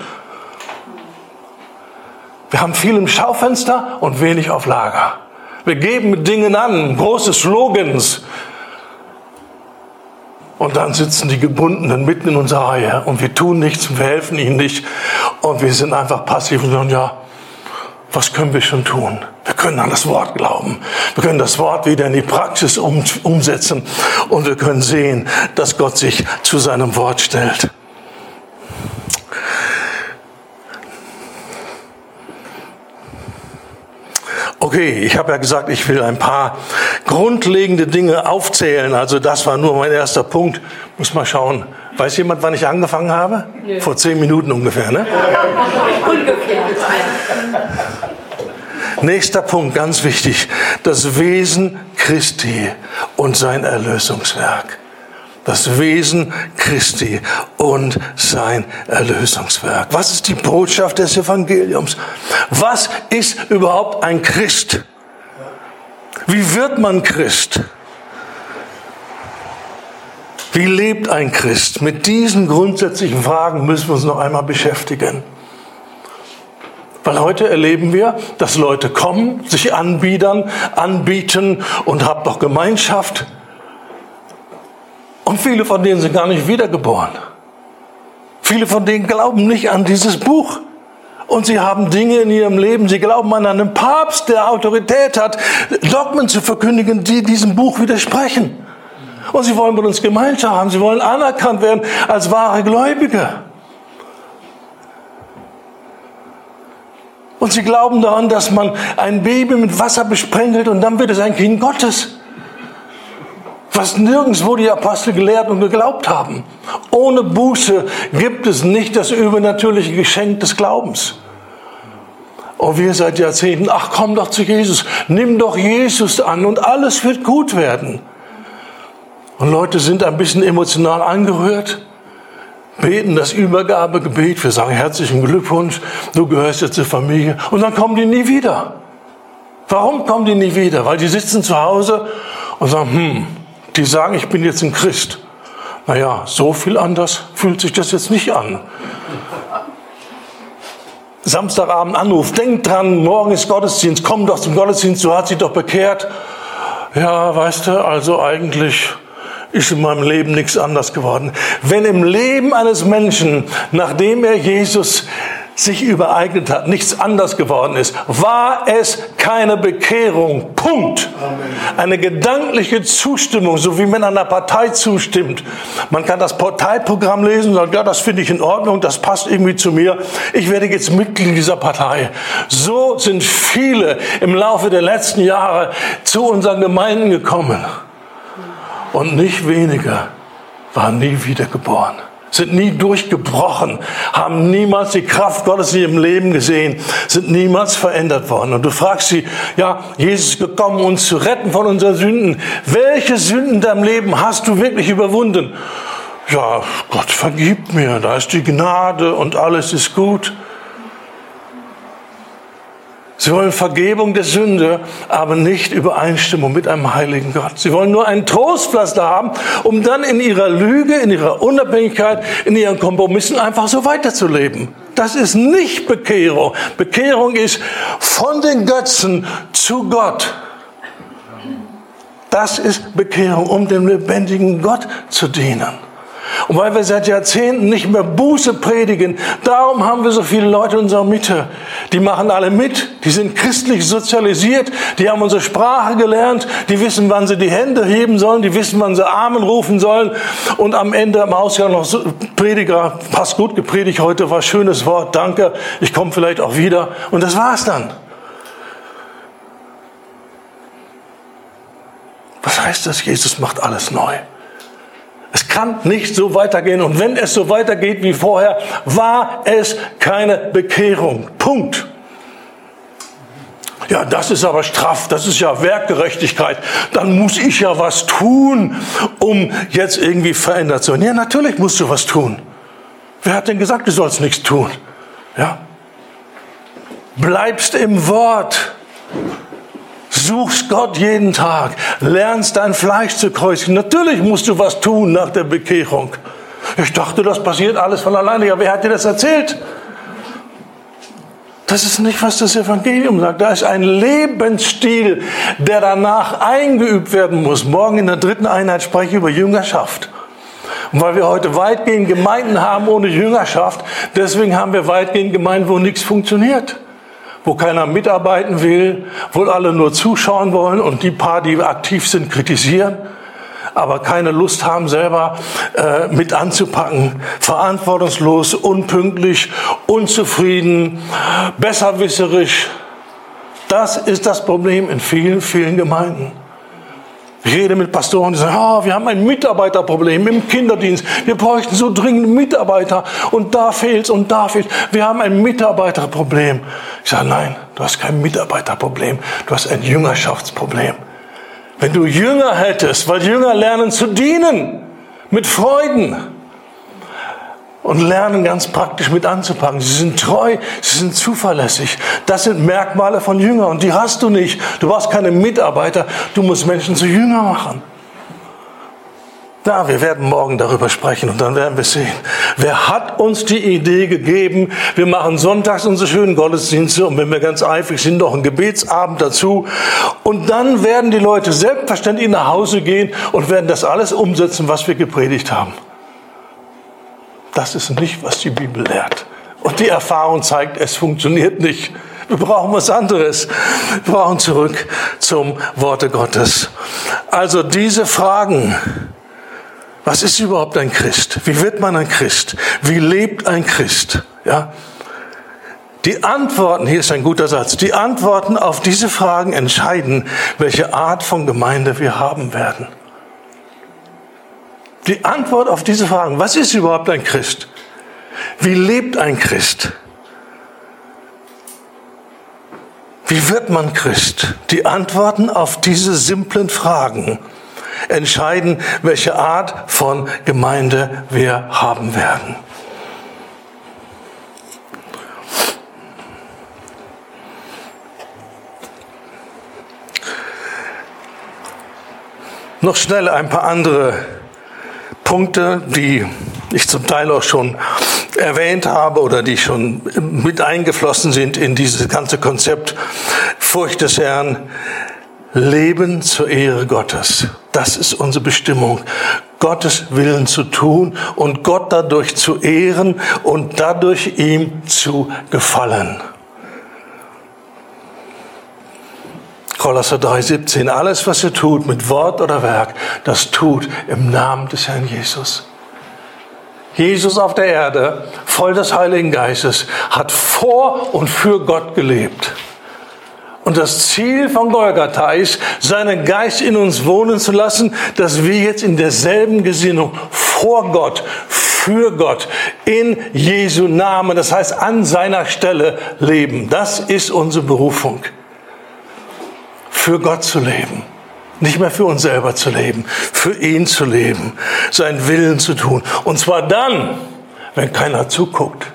A: Wir haben viel im Schaufenster und wenig auf Lager. Wir geben mit Dingen an, große Slogans. Und dann sitzen die Gebundenen mitten in unserer Reihe und wir tun nichts und wir helfen ihnen nicht. Und wir sind einfach passiv und sagen, ja, was können wir schon tun? Wir können an das Wort glauben. Wir können das Wort wieder in die Praxis um, umsetzen. Und wir können sehen, dass Gott sich zu seinem Wort stellt. Okay, ich habe ja gesagt, ich will ein paar grundlegende Dinge aufzählen. Also das war nur mein erster Punkt. Muss mal schauen. Weiß jemand, wann ich angefangen habe? Nö. Vor zehn Minuten ungefähr, ne? Ungefähr. Nächster Punkt, ganz wichtig. Das Wesen Christi und sein Erlösungswerk. Das Wesen Christi und sein Erlösungswerk. Was ist die Botschaft des Evangeliums? Was ist überhaupt ein Christ? Wie wird man Christ? Wie lebt ein Christ? Mit diesen grundsätzlichen Fragen müssen wir uns noch einmal beschäftigen. Weil heute erleben wir, dass Leute kommen, sich anbiedern, anbieten und haben doch Gemeinschaft. Und viele von denen sind gar nicht wiedergeboren. Viele von denen glauben nicht an dieses Buch. Und sie haben Dinge in ihrem Leben, sie glauben an einen Papst, der Autorität hat, Dogmen zu verkündigen, die diesem Buch widersprechen. Und sie wollen mit uns Gemeinschaft haben, sie wollen anerkannt werden als wahre Gläubige. Und sie glauben daran, dass man ein Baby mit Wasser besprenkelt und dann wird es ein Kind Gottes. was nirgendwo die Apostel gelehrt und geglaubt haben. Ohne Buße gibt es nicht das übernatürliche Geschenk des Glaubens. Und wir seit Jahrzehnten, ach komm doch zu Jesus, nimm doch Jesus an und alles wird gut werden. Und Leute sind ein bisschen emotional angerührt, beten das Übergabegebet, wir sagen herzlichen Glückwunsch, du gehörst jetzt zur Familie. Und dann kommen die nie wieder. Warum kommen die nie wieder? Weil die sitzen zu Hause und sagen, hm, die sagen, ich bin jetzt ein Christ. Naja, so viel anders fühlt sich das jetzt nicht an. Samstagabend Anruf, denk dran, morgen ist Gottesdienst, komm doch zum Gottesdienst, du hast dich doch bekehrt. Ja, weißt du, also eigentlich ist in meinem Leben nichts anders geworden. Wenn im Leben eines Menschen, nachdem er Jesus sich übereignet hat, nichts anders geworden ist, war es keine Bekehrung. Punkt. Amen. Eine gedankliche Zustimmung, so wie man einer Partei zustimmt. Man kann das Parteiprogramm lesen und sagen, ja, das finde ich in Ordnung, das passt irgendwie zu mir. Ich werde jetzt Mitglied dieser Partei. So sind viele im Laufe der letzten Jahre zu unseren Gemeinden gekommen. Und nicht wenige waren nie wiedergeboren. Sind nie durchgebrochen, haben niemals die Kraft Gottes in ihrem Leben gesehen, sind niemals verändert worden. Und du fragst sie, ja, Jesus ist gekommen, uns zu retten von unseren Sünden. Welche Sünden in deinem Leben hast du wirklich überwunden? Ja, Gott vergibt mir, da ist die Gnade und alles ist gut. Sie wollen Vergebung der Sünde, aber nicht Übereinstimmung mit einem heiligen Gott. Sie wollen nur ein Trostpflaster haben, um dann in ihrer Lüge, in ihrer Unabhängigkeit, in ihren Kompromissen einfach so weiterzuleben. Das ist nicht Bekehrung. Bekehrung ist von den Götzen zu Gott. Das ist Bekehrung, um dem lebendigen Gott zu dienen. Und weil wir seit Jahrzehnten nicht mehr Buße predigen, darum haben wir so viele Leute in unserer Mitte. Die machen alle mit, die sind christlich sozialisiert, die haben unsere Sprache gelernt, die wissen, wann sie die Hände heben sollen, die wissen, wann sie Amen rufen sollen. Und am Ende am Ausgang noch so, Prediger, passt gut gepredigt heute, war schönes Wort, danke, ich komme vielleicht auch wieder. Und das war's dann. Was heißt das? Jesus macht alles neu. Es kann nicht so weitergehen. Und wenn es so weitergeht wie vorher, war es keine Bekehrung. Punkt. Ja, das ist aber straff. Das ist ja Werkgerechtigkeit. Dann muss ich ja was tun, um jetzt irgendwie verändert zu werden. Ja, natürlich musst du was tun. Wer hat denn gesagt, du sollst nichts tun? Ja. Bleibst im Wort. Suchst Gott jeden Tag, lernst dein Fleisch zu kreuzigen. Natürlich musst du was tun nach der Bekehrung. Ich dachte, das passiert alles von alleine. Ja, wer hat dir das erzählt? Das ist nicht, was das Evangelium sagt. Da ist ein Lebensstil, der danach eingeübt werden muss. Morgen in der dritten Einheit spreche ich über Jüngerschaft. Und weil wir heute weitgehend Gemeinden haben ohne Jüngerschaft, deswegen haben wir weitgehend Gemeinden, wo nichts funktioniert. Wo keiner mitarbeiten will, wo alle nur zuschauen wollen und die paar, die aktiv sind, kritisieren, aber keine Lust haben, selber äh, mit anzupacken. Verantwortungslos, unpünktlich, unzufrieden, besserwisserisch. Das ist das Problem in vielen, vielen Gemeinden. Ich rede mit Pastoren, die sagen, oh, wir haben ein Mitarbeiterproblem im Kinderdienst. Wir bräuchten so dringend Mitarbeiter und da fehlt's und da fehlt's. Wir haben ein Mitarbeiterproblem. Ich sage, nein, du hast kein Mitarbeiterproblem. Du hast ein Jüngerschaftsproblem. Wenn du Jünger hättest, weil Jünger lernen zu dienen, mit Freuden und lernen ganz praktisch mit anzupacken. Sie sind treu, sie sind zuverlässig. Das sind Merkmale von Jüngern und die hast du nicht. Du brauchst keine Mitarbeiter, du musst Menschen zu Jünger machen. Ja, wir werden morgen darüber sprechen und dann werden wir sehen, wer hat uns die Idee gegeben, wir machen sonntags unsere schönen Gottesdienste und wenn wir ganz eifrig sind, noch einen Gebetsabend dazu. Und dann werden die Leute selbstverständlich nach Hause gehen und werden das alles umsetzen, was wir gepredigt haben. Das ist nicht, was die Bibel lehrt. Und die Erfahrung zeigt, es funktioniert nicht. Wir brauchen was anderes. Wir brauchen zurück zum Worte Gottes. Also diese Fragen. Was ist überhaupt ein Christ? Wie wird man ein Christ? Wie lebt ein Christ? Ja? Die Antworten, hier ist ein guter Satz, die Antworten auf diese Fragen entscheiden, welche Art von Gemeinde wir haben werden. Die Antwort auf diese Fragen, was ist überhaupt ein Christ? Wie lebt ein Christ? Wie wird man Christ? Die Antworten auf diese simplen Fragen entscheiden, welche Art von Gemeinde wir haben werden. Noch schnell ein paar andere Punkte, die ich zum Teil auch schon erwähnt habe oder die schon mit eingeflossen sind in dieses ganze Konzept. Furcht des Herrn, Leben zur Ehre Gottes. Das ist unsere Bestimmung, Gottes Willen zu tun und Gott dadurch zu ehren und dadurch ihm zu gefallen. Kolosser drei siebzehn, alles, was ihr tut, mit Wort oder Werk, das tut im Namen des Herrn Jesus. Jesus auf der Erde, voll des Heiligen Geistes, hat vor und für Gott gelebt. Und das Ziel von Golgatha ist, seinen Geist in uns wohnen zu lassen, dass wir jetzt in derselben Gesinnung vor Gott, für Gott, in Jesu Namen, das heißt an seiner Stelle leben. Das ist unsere Berufung. Für Gott zu leben. Nicht mehr für uns selber zu leben, für ihn zu leben, seinen Willen zu tun. Und zwar dann, wenn keiner zuguckt.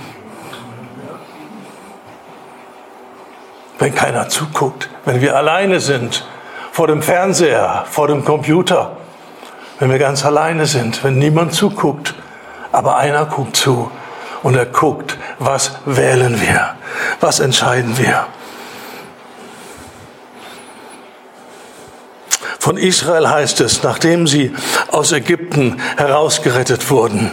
A: Wenn keiner zuguckt, wenn wir alleine sind, vor dem Fernseher, vor dem Computer, wenn wir ganz alleine sind, wenn niemand zuguckt, aber einer guckt zu und er guckt, was wählen wir, was entscheiden wir. Von Israel heißt es, nachdem sie aus Ägypten herausgerettet wurden,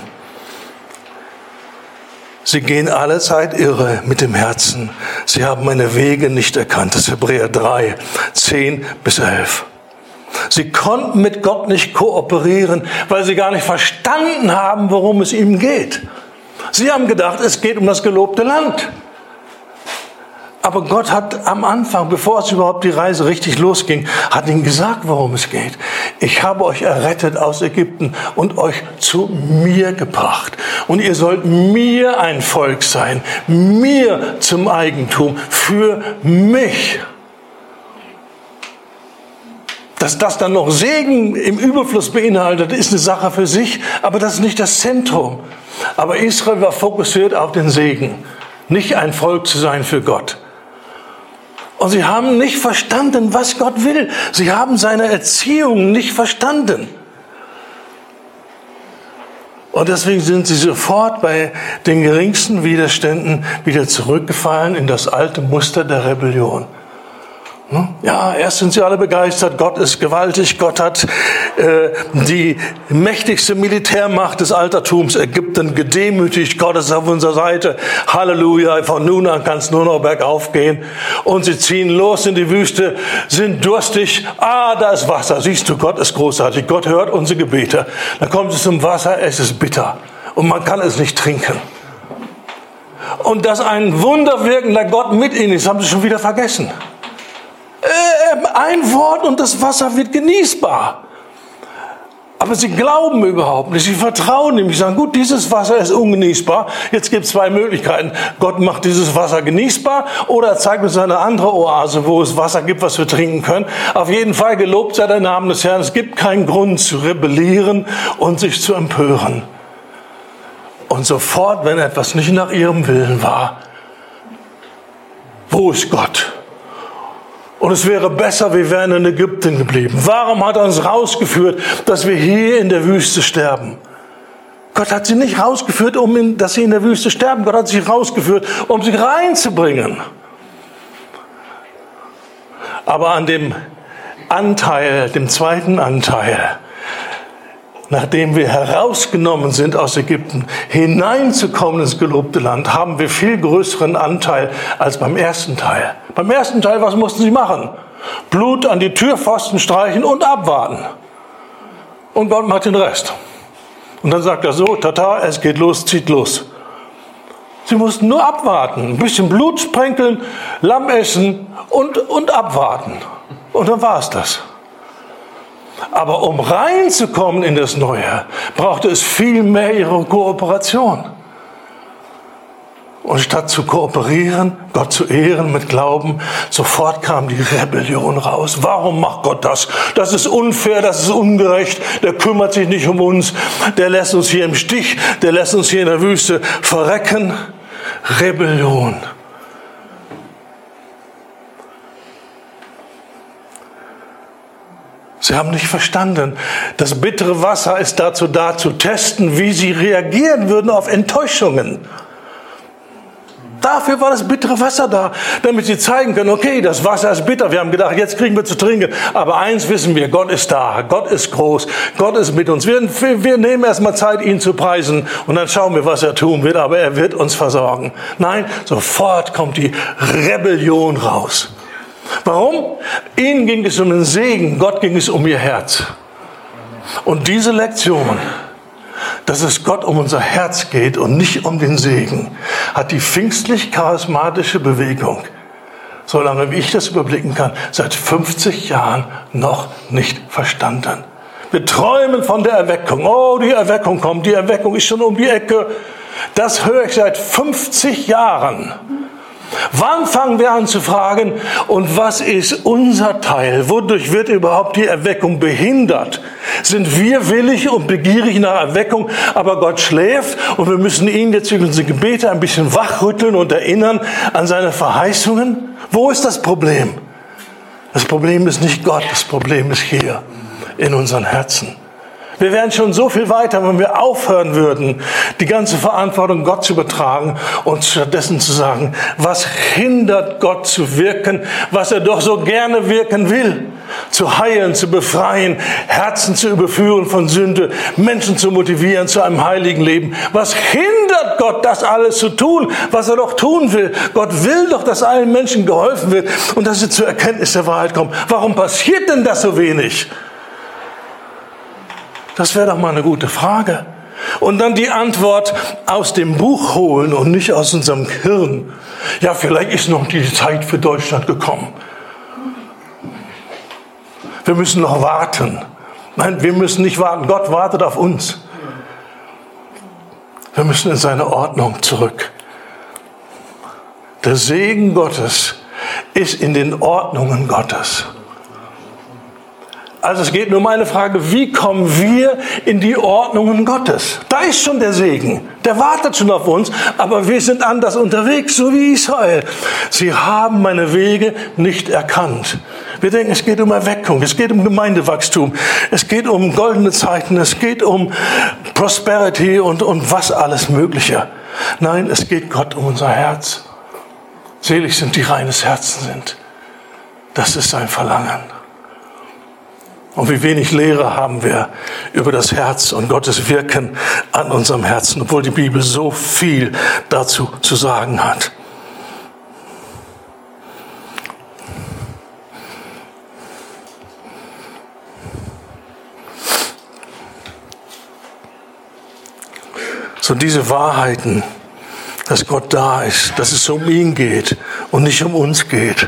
A: sie gehen alle Zeit irre mit dem Herzen. Sie haben meine Wege nicht erkannt. Das ist Hebräer drei, zehn bis elf. Sie konnten mit Gott nicht kooperieren, weil sie gar nicht verstanden haben, worum es ihm geht. Sie haben gedacht, es geht um das gelobte Land. Aber Gott hat am Anfang, bevor es überhaupt die Reise richtig losging, hat ihnen gesagt, worum es geht. Ich habe euch errettet aus Ägypten und euch zu mir gebracht. Und ihr sollt mir ein Volk sein, mir zum Eigentum, für mich. Dass das dann noch Segen im Überfluss beinhaltet, ist eine Sache für sich, aber das ist nicht das Zentrum. Aber Israel war fokussiert auf den Segen, nicht ein Volk zu sein für Gott. Und sie haben nicht verstanden, was Gott will. Sie haben seine Erziehung nicht verstanden. Und deswegen sind sie sofort bei den geringsten Widerständen wieder zurückgefallen in das alte Muster der Rebellion. Ja, erst sind sie alle begeistert, Gott ist gewaltig, Gott hat äh, die mächtigste Militärmacht des Altertums Ägypten gedemütigt, Gott ist auf unserer Seite, Halleluja, von nun an kann es nur noch bergauf gehen. Und sie ziehen los in die Wüste, sind durstig, ah, da ist Wasser, siehst du, Gott ist großartig, Gott hört unsere Gebete. Dann kommt es zum Wasser, es ist bitter und man kann es nicht trinken. Und dass ein wunderwirkender Gott mit ihnen ist, haben sie schon wieder vergessen. Ein Wort und das Wasser wird genießbar. Aber sie glauben überhaupt nicht, sie vertrauen nämlich, sagen, gut, dieses Wasser ist ungenießbar. Jetzt gibt es zwei Möglichkeiten. Gott macht dieses Wasser genießbar oder er zeigt uns eine andere Oase, wo es Wasser gibt, was wir trinken können. Auf jeden Fall gelobt sei der Name des Herrn. Es gibt keinen Grund zu rebellieren und sich zu empören. Und sofort, wenn etwas nicht nach ihrem Willen war, wo ist Gott? Und es wäre besser, wir wären in Ägypten geblieben. Warum hat er uns rausgeführt, dass wir hier in der Wüste sterben? Gott hat sie nicht rausgeführt, um in, dass sie in der Wüste sterben. Gott hat sie rausgeführt, um sie reinzubringen. Aber an dem Anteil, dem zweiten Anteil, nachdem wir herausgenommen sind aus Ägypten, hineinzukommen ins gelobte Land, haben wir viel größeren Anteil als beim ersten Teil. Beim ersten Teil, was mussten sie machen? Blut an die Türpfosten streichen und abwarten. Und Gott macht den Rest. Und dann sagt er so, tata, es geht los, zieht los. Sie mussten nur abwarten, ein bisschen Blut sprenkeln, Lamm essen und, und abwarten. Und dann war es das. Aber um reinzukommen in das Neue, brauchte es viel mehr ihre Kooperation. Und statt zu kooperieren, Gott zu ehren mit Glauben, sofort kam die Rebellion raus. Warum macht Gott das? Das ist unfair, das ist ungerecht, der kümmert sich nicht um uns, der lässt uns hier im Stich, der lässt uns hier in der Wüste verrecken. Rebellion. Sie haben nicht verstanden, das bittere Wasser ist dazu da, zu testen, wie sie reagieren würden auf Enttäuschungen. Dafür war das bittere Wasser da, damit sie zeigen können, okay, das Wasser ist bitter. Wir haben gedacht, jetzt kriegen wir zu trinken. Aber eins wissen wir, Gott ist da, Gott ist groß, Gott ist mit uns. Wir, wir nehmen erstmal Zeit, ihn zu preisen und dann schauen wir, was er tun wird. Aber er wird uns versorgen. Nein, sofort kommt die Rebellion raus. Warum? Ihnen ging es um den Segen, Gott ging es um ihr Herz. Und diese Lektion, dass es Gott um unser Herz geht und nicht um den Segen, hat die pfingstlich-charismatische Bewegung, solange wie ich das überblicken kann, seit fünfzig Jahren noch nicht verstanden. Wir träumen von der Erweckung. Oh, die Erweckung kommt, die Erweckung ist schon um die Ecke. Das höre ich seit fünfzig Jahren. Wann fangen wir an zu fragen, und was ist unser Teil? Wodurch wird überhaupt die Erweckung behindert? Sind wir willig und begierig nach Erweckung, aber Gott schläft und wir müssen ihn jetzt durch unsere Gebete ein bisschen wachrütteln und erinnern an seine Verheißungen? Wo ist das Problem? Das Problem ist nicht Gott, das Problem ist hier in unseren Herzen. Wir wären schon so viel weiter, wenn wir aufhören würden, die ganze Verantwortung Gott zu übertragen und stattdessen zu sagen, was hindert Gott zu wirken, was er doch so gerne wirken will. Zu heilen, zu befreien, Herzen zu überführen von Sünde, Menschen zu motivieren zu einem heiligen Leben. Was hindert Gott, das alles zu tun, was er doch tun will? Gott will doch, dass allen Menschen geholfen wird und dass sie zur Erkenntnis der Wahrheit kommen. Warum passiert denn das so wenig? Das wäre doch mal eine gute Frage. Und dann die Antwort aus dem Buch holen und nicht aus unserem Hirn. Ja, vielleicht ist noch die Zeit für Deutschland gekommen. Wir müssen noch warten. Nein, wir müssen nicht warten. Gott wartet auf uns. Wir müssen in seine Ordnung zurück. Der Segen Gottes ist in den Ordnungen Gottes. Also es geht nur um eine Frage, wie kommen wir in die Ordnungen Gottes? Da ist schon der Segen, der wartet schon auf uns, aber wir sind anders unterwegs, so wie Israel. Sie haben meine Wege nicht erkannt. Wir denken, es geht um Erweckung, es geht um Gemeindewachstum, es geht um goldene Zeiten, es geht um Prosperity und, und was alles Mögliche. Nein, es geht Gott um unser Herz. Selig sind die reines Herzen sind. Das ist sein Verlangen. Und wie wenig Lehre haben wir über das Herz und Gottes Wirken an unserem Herzen, obwohl die Bibel so viel dazu zu sagen hat. So diese Wahrheiten, dass Gott da ist, dass es um ihn geht und nicht um uns geht.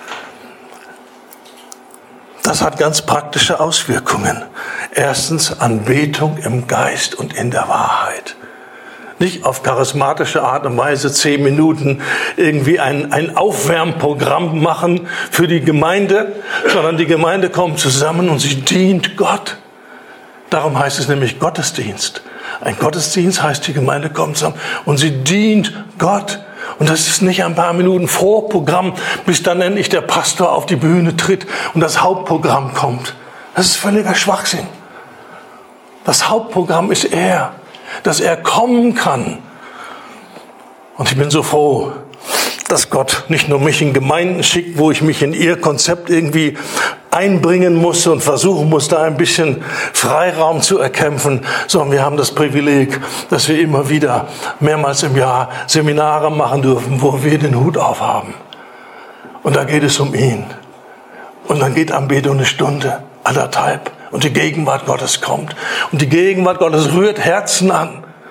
A: Das hat ganz praktische Auswirkungen. Erstens Anbetung im Geist und in der Wahrheit. Nicht auf charismatische Art und Weise zehn Minuten irgendwie ein, ein Aufwärmprogramm machen für die Gemeinde, sondern die Gemeinde kommt zusammen und sie dient Gott. Darum heißt es nämlich Gottesdienst. Ein Gottesdienst heißt, die Gemeinde kommt zusammen und sie dient Gott. Und das ist nicht ein paar Minuten Vorprogramm, bis dann endlich der Pastor auf die Bühne tritt und das Hauptprogramm kommt. Das ist völliger Schwachsinn. Das Hauptprogramm ist er, dass er kommen kann. Und ich bin so froh, dass Gott nicht nur mich in Gemeinden schickt, wo ich mich in ihr Konzept irgendwie einbringen muss und versuchen muss, da ein bisschen Freiraum zu erkämpfen, sondern wir haben das Privileg, dass wir immer wieder mehrmals im Jahr Seminare machen dürfen, wo wir den Hut aufhaben. Und da geht es um ihn. Und dann geht Anbetung eine Stunde, anderthalb. Und die Gegenwart Gottes kommt. Und die Gegenwart Gottes rührt Herzen an.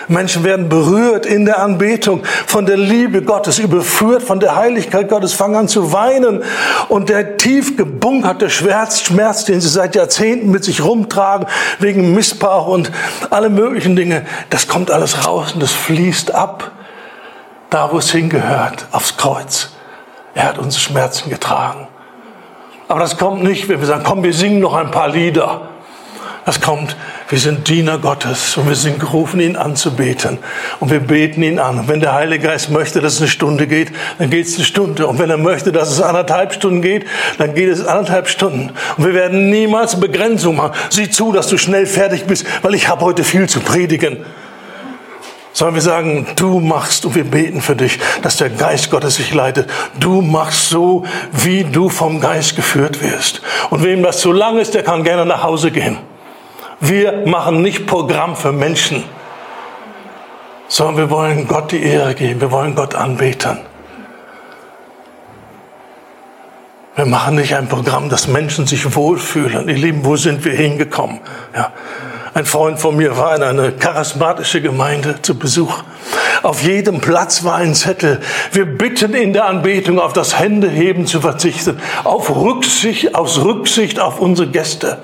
A: Menschen werden berührt in der Anbetung, von der Liebe Gottes, überführt von der Heiligkeit Gottes, fangen an zu weinen. Und der tief gebunkerte Schmerz, Schmerz, den sie seit Jahrzehnten mit sich rumtragen, wegen Missbrauch und alle möglichen Dinge, das kommt alles raus und das fließt ab, da wo es hingehört, aufs Kreuz. Er hat unsere Schmerzen getragen. Aber das kommt nicht, wenn wir sagen, komm, wir singen noch ein paar Lieder. Das kommt, wir sind Diener Gottes und wir sind gerufen, ihn anzubeten. Und wir beten ihn an. Und wenn der Heilige Geist möchte, dass es eine Stunde geht, dann geht es eine Stunde. Und wenn er möchte, dass es anderthalb Stunden geht, dann geht es anderthalb Stunden. Und wir werden niemals Begrenzung machen. Sieh zu, dass du schnell fertig bist, weil ich habe heute viel zu predigen. Sondern wir sagen, du machst und wir beten für dich, dass der Geist Gottes sich leitet. Du machst so, wie du vom Geist geführt wirst. Und wem das zu lang ist, der kann gerne nach Hause gehen. Wir machen nicht Programm für Menschen, sondern wir wollen Gott die Ehre geben. Wir wollen Gott anbeten. Wir machen nicht ein Programm, dass Menschen sich wohlfühlen. Ihr Lieben, wo sind wir hingekommen? Ja. Ein Freund von mir war in einer charismatische Gemeinde zu Besuch. Auf jedem Platz war ein Zettel. Wir bitten in der Anbetung auf das Händeheben zu verzichten, auf Rücksicht, aus Rücksicht auf unsere Gäste.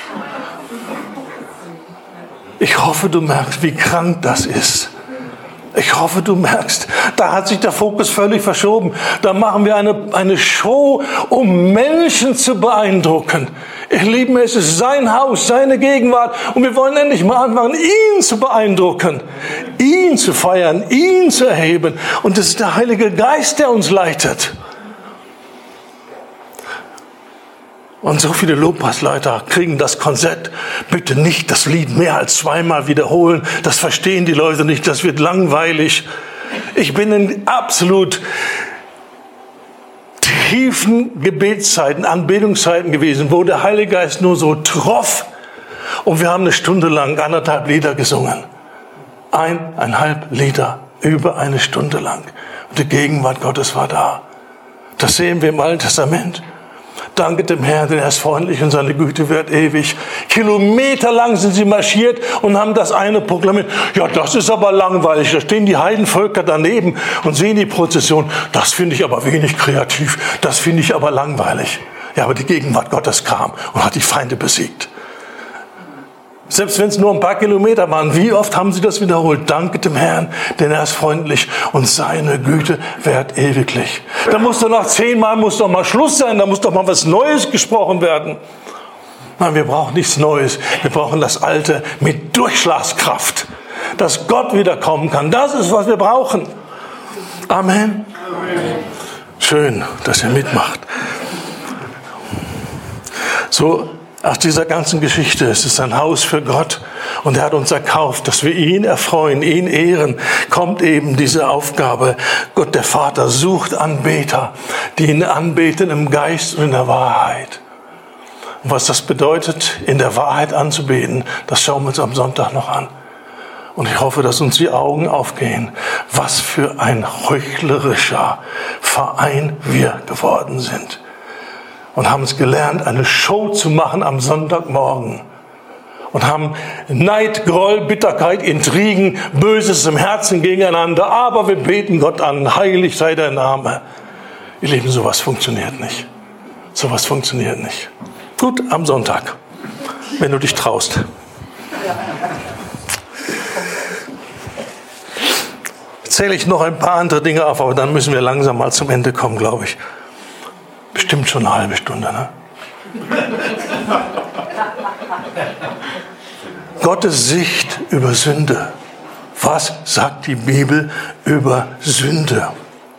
A: Ich hoffe, du merkst, wie krank das ist. Ich hoffe, du merkst, da hat sich der Fokus völlig verschoben. Da machen wir eine, eine Show, um Menschen zu beeindrucken. Ihr Lieben, es ist sein Haus, seine Gegenwart. Und wir wollen endlich mal anfangen, ihn zu beeindrucken, ihn zu feiern, ihn zu erheben. Und es ist der Heilige Geist, der uns leitet. Und so viele Lobpreisleiter kriegen das Konzept. Bitte nicht das Lied mehr als zweimal wiederholen. Das verstehen die Leute nicht. Das wird langweilig. Ich bin in absolut tiefen Gebetszeiten, Anbetungszeiten gewesen, wo der Heilige Geist nur so troff. Und wir haben eine Stunde lang anderthalb Lieder gesungen. Eineinhalb Lieder, über eine Stunde lang. Und die Gegenwart Gottes war da. Das sehen wir im Alten Testament. Danket dem Herrn, denn er ist freundlich und seine Güte währt ewig. Kilometerlang sind sie marschiert und haben das eine proklamiert. Ja, das ist aber langweilig. Da stehen die Heidenvölker daneben und sehen die Prozession. Das finde ich aber wenig kreativ. Das finde ich aber langweilig. Ja, aber die Gegenwart Gottes kam und hat die Feinde besiegt. Selbst wenn es nur ein paar Kilometer waren, wie oft haben sie das wiederholt? Danke dem Herrn, denn er ist freundlich und seine Güte währt ewiglich. Da muss doch nach zehnmal muss doch mal Schluss sein, da muss doch mal was Neues gesprochen werden. Nein, wir brauchen nichts Neues. Wir brauchen das Alte mit Durchschlagskraft, dass Gott wiederkommen kann. Das ist, was wir brauchen. Amen. Amen. Schön, dass ihr mitmacht. So, aus dieser ganzen Geschichte, es ist ein Haus für Gott und er hat uns erkauft, dass wir ihn erfreuen, ihn ehren, kommt eben diese Aufgabe. Gott der Vater sucht Anbeter, die ihn anbeten im Geist und in der Wahrheit. Und was das bedeutet, in der Wahrheit anzubeten, das schauen wir uns am Sonntag noch an. Und ich hoffe, dass uns die Augen aufgehen, was für ein heuchlerischer Verein wir geworden sind. Und haben es gelernt, eine Show zu machen am Sonntagmorgen. Und haben Neid, Groll, Bitterkeit, Intrigen, Böses im Herzen gegeneinander. Aber wir beten Gott an, heilig sei der Name. Ihr Lieben, sowas funktioniert nicht. Sowas funktioniert nicht. Gut, am Sonntag, wenn du dich traust. Zähle ich noch ein paar andere Dinge auf, aber dann müssen wir langsam mal zum Ende kommen, glaube ich. Bestimmt schon eine halbe Stunde, ne? Gottes Sicht über Sünde. Was sagt die Bibel über Sünde?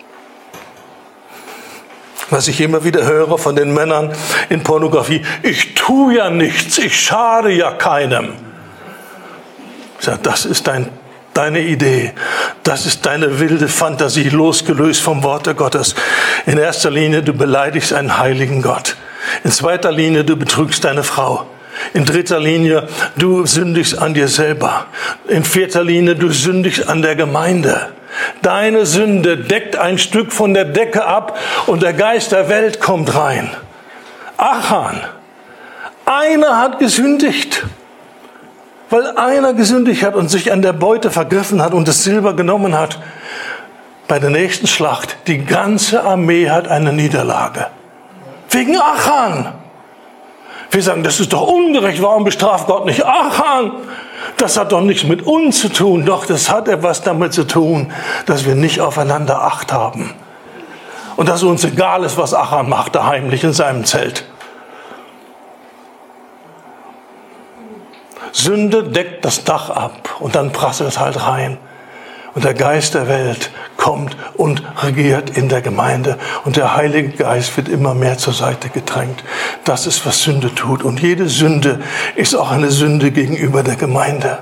A: Was ich immer wieder höre von den Männern in Pornografie: Ich tue ja nichts, ich schade ja keinem. Ich sage, das ist dein Deine Idee, das ist deine wilde Fantasie, losgelöst vom Wort Gottes. In erster Linie, du beleidigst einen heiligen Gott. In zweiter Linie, du betrügst deine Frau. In dritter Linie, du sündigst an dir selber. In vierter Linie, du sündigst an der Gemeinde. Deine Sünde deckt ein Stück von der Decke ab und der Geist der Welt kommt rein. Achan, einer hat gesündigt. Weil einer gesündigt hat und sich an der Beute vergriffen hat und das Silber genommen hat. Bei der nächsten Schlacht, die ganze Armee hat eine Niederlage. Wegen Achan. Wir sagen, das ist doch ungerecht, warum bestraft Gott nicht Achan? Das hat doch nichts mit uns zu tun. Doch, das hat etwas damit zu tun, dass wir nicht aufeinander Acht haben. Und dass uns egal ist, was Achan macht, da heimlich in seinem Zelt. Sünde deckt das Dach ab und dann prasselt es halt rein. Und der Geist der Welt kommt und regiert in der Gemeinde. Und der Heilige Geist wird immer mehr zur Seite gedrängt. Das ist, was Sünde tut. Und jede Sünde ist auch eine Sünde gegenüber der Gemeinde.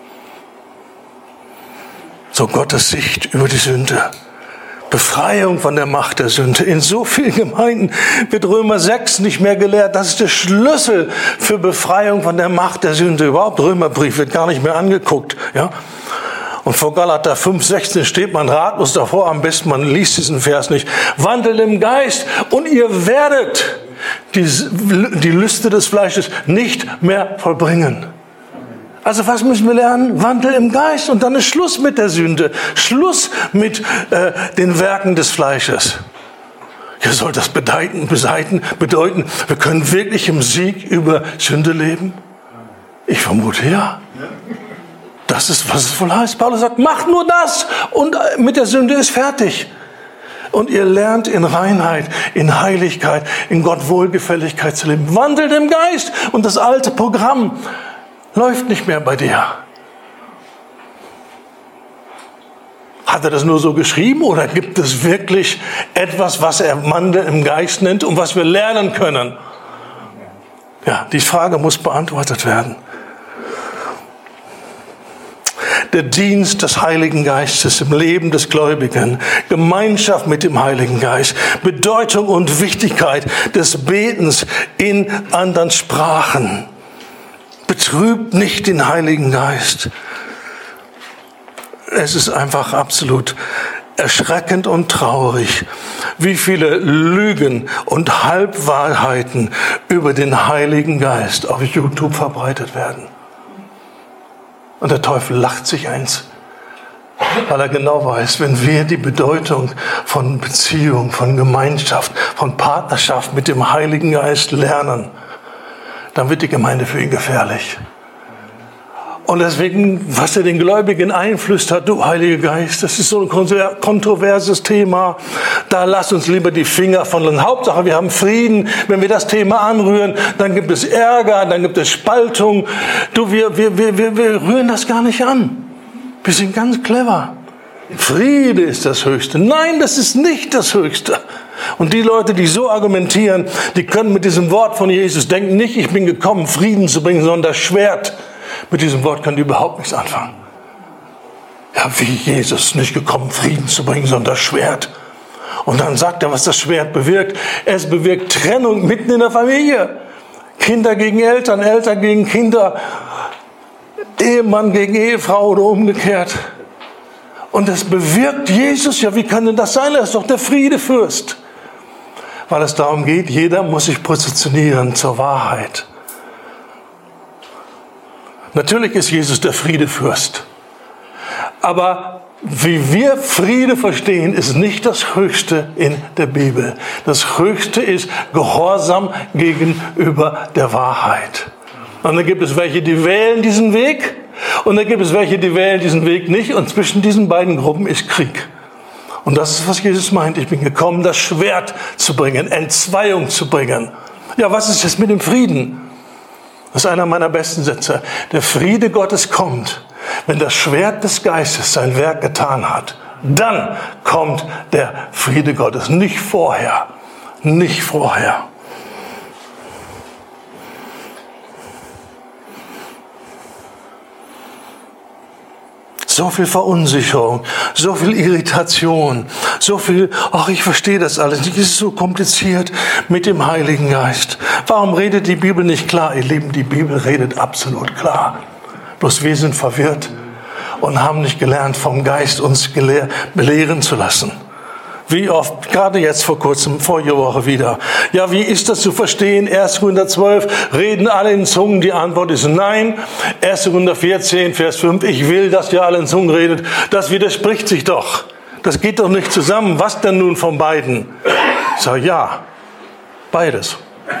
A: So Gottes Sicht über die Sünde. Befreiung von der Macht der Sünde. In so vielen Gemeinden wird Römer sechs nicht mehr gelehrt. Das ist der Schlüssel für Befreiung von der Macht der Sünde. Überhaupt Römerbrief wird gar nicht mehr angeguckt. Ja? Und vor Galater fünf sechzehn steht man ratlos davor. Am besten man liest diesen Vers nicht. Wandelt im Geist und ihr werdet die, die Lüste des Fleisches nicht mehr vollbringen. Also was müssen wir lernen? Wandel im Geist und dann ist Schluss mit der Sünde. Schluss mit äh, den Werken des Fleisches. Ja, soll das bedeuten, bedeuten, bedeuten, wir können wirklich im Sieg über Sünde leben? Ich vermute ja. Das ist, was es wohl heißt. Paulus sagt, macht nur das und mit der Sünde ist fertig. Und ihr lernt in Reinheit, in Heiligkeit, in Gott Wohlgefälligkeit zu leben. Wandelt im Geist und das alte Programm läuft nicht mehr bei dir. Hat er das nur so geschrieben oder gibt es wirklich etwas, was er Wandel im Geist nennt und was wir lernen können? Ja, die Frage muss beantwortet werden. Der Dienst des Heiligen Geistes im Leben des Gläubigen, Gemeinschaft mit dem Heiligen Geist, Bedeutung und Wichtigkeit des Betens in anderen Sprachen. Betrübt nicht den Heiligen Geist. Es ist einfach absolut erschreckend und traurig, wie viele Lügen und Halbwahrheiten über den Heiligen Geist auf YouTube verbreitet werden. Und der Teufel lacht sich eins, weil er genau weiß, wenn wir die Bedeutung von Beziehung, von Gemeinschaft, von Partnerschaft mit dem Heiligen Geist lernen, dann wird die Gemeinde für ihn gefährlich. Und deswegen, was er den Gläubigen einflüstert, du Heiliger Geist, das ist so ein kontroverses Thema, da lass uns lieber die Finger von den Hauptsache, wir haben Frieden. Wenn wir das Thema anrühren, dann gibt es Ärger, dann gibt es Spaltung. Du, wir, wir, wir, wir, wir rühren das gar nicht an. Wir sind ganz clever. Friede ist das Höchste. Nein, das ist nicht das Höchste. Und die Leute, die so argumentieren, die können mit diesem Wort von Jesus denken, nicht ich bin gekommen, Frieden zu bringen, sondern das Schwert. Mit diesem Wort können die überhaupt nichts anfangen. Ja, wie Jesus nicht gekommen, Frieden zu bringen, sondern das Schwert. Und dann sagt er, was das Schwert bewirkt. Es bewirkt Trennung mitten in der Familie. Kinder gegen Eltern, Eltern gegen Kinder, Ehemann gegen Ehefrau oder umgekehrt. Und es bewirkt Jesus, ja, wie kann denn das sein? Er ist doch der Friedefürst. Weil es darum geht, jeder muss sich positionieren zur Wahrheit. Natürlich ist Jesus der Friedefürst. Aber wie wir Friede verstehen, ist nicht das Höchste in der Bibel. Das Höchste ist Gehorsam gegenüber der Wahrheit. Und dann gibt es welche, die wählen diesen Weg. Und dann gibt es welche, die wählen diesen Weg nicht. Und zwischen diesen beiden Gruppen ist Krieg. Und das ist, was Jesus meint. Ich bin gekommen, das Schwert zu bringen, Entzweiung zu bringen. Ja, was ist jetzt mit dem Frieden? Das ist einer meiner besten Sätze. Der Friede Gottes kommt, wenn das Schwert des Geistes sein Werk getan hat. Dann kommt der Friede Gottes. Nicht vorher. Nicht vorher. So viel Verunsicherung, so viel Irritation, so viel, ach, ich verstehe das alles nicht, es ist so kompliziert mit dem Heiligen Geist. Warum redet die Bibel nicht klar? Ihr Lieben, die Bibel redet absolut klar. Bloß wir sind verwirrt und haben nicht gelernt, vom Geist uns gelehr- belehren zu lassen. Wie oft, gerade jetzt vor kurzem, vorige Woche wieder. Ja, wie ist das zu verstehen? erster Korinther zwölf, reden alle in Zungen? Die Antwort ist nein. erster Korinther vierzehn, Vers fünf, ich will, dass ihr alle in Zungen redet. Das widerspricht sich doch. Das geht doch nicht zusammen. Was denn nun von beiden? Ich sage, ja, beides.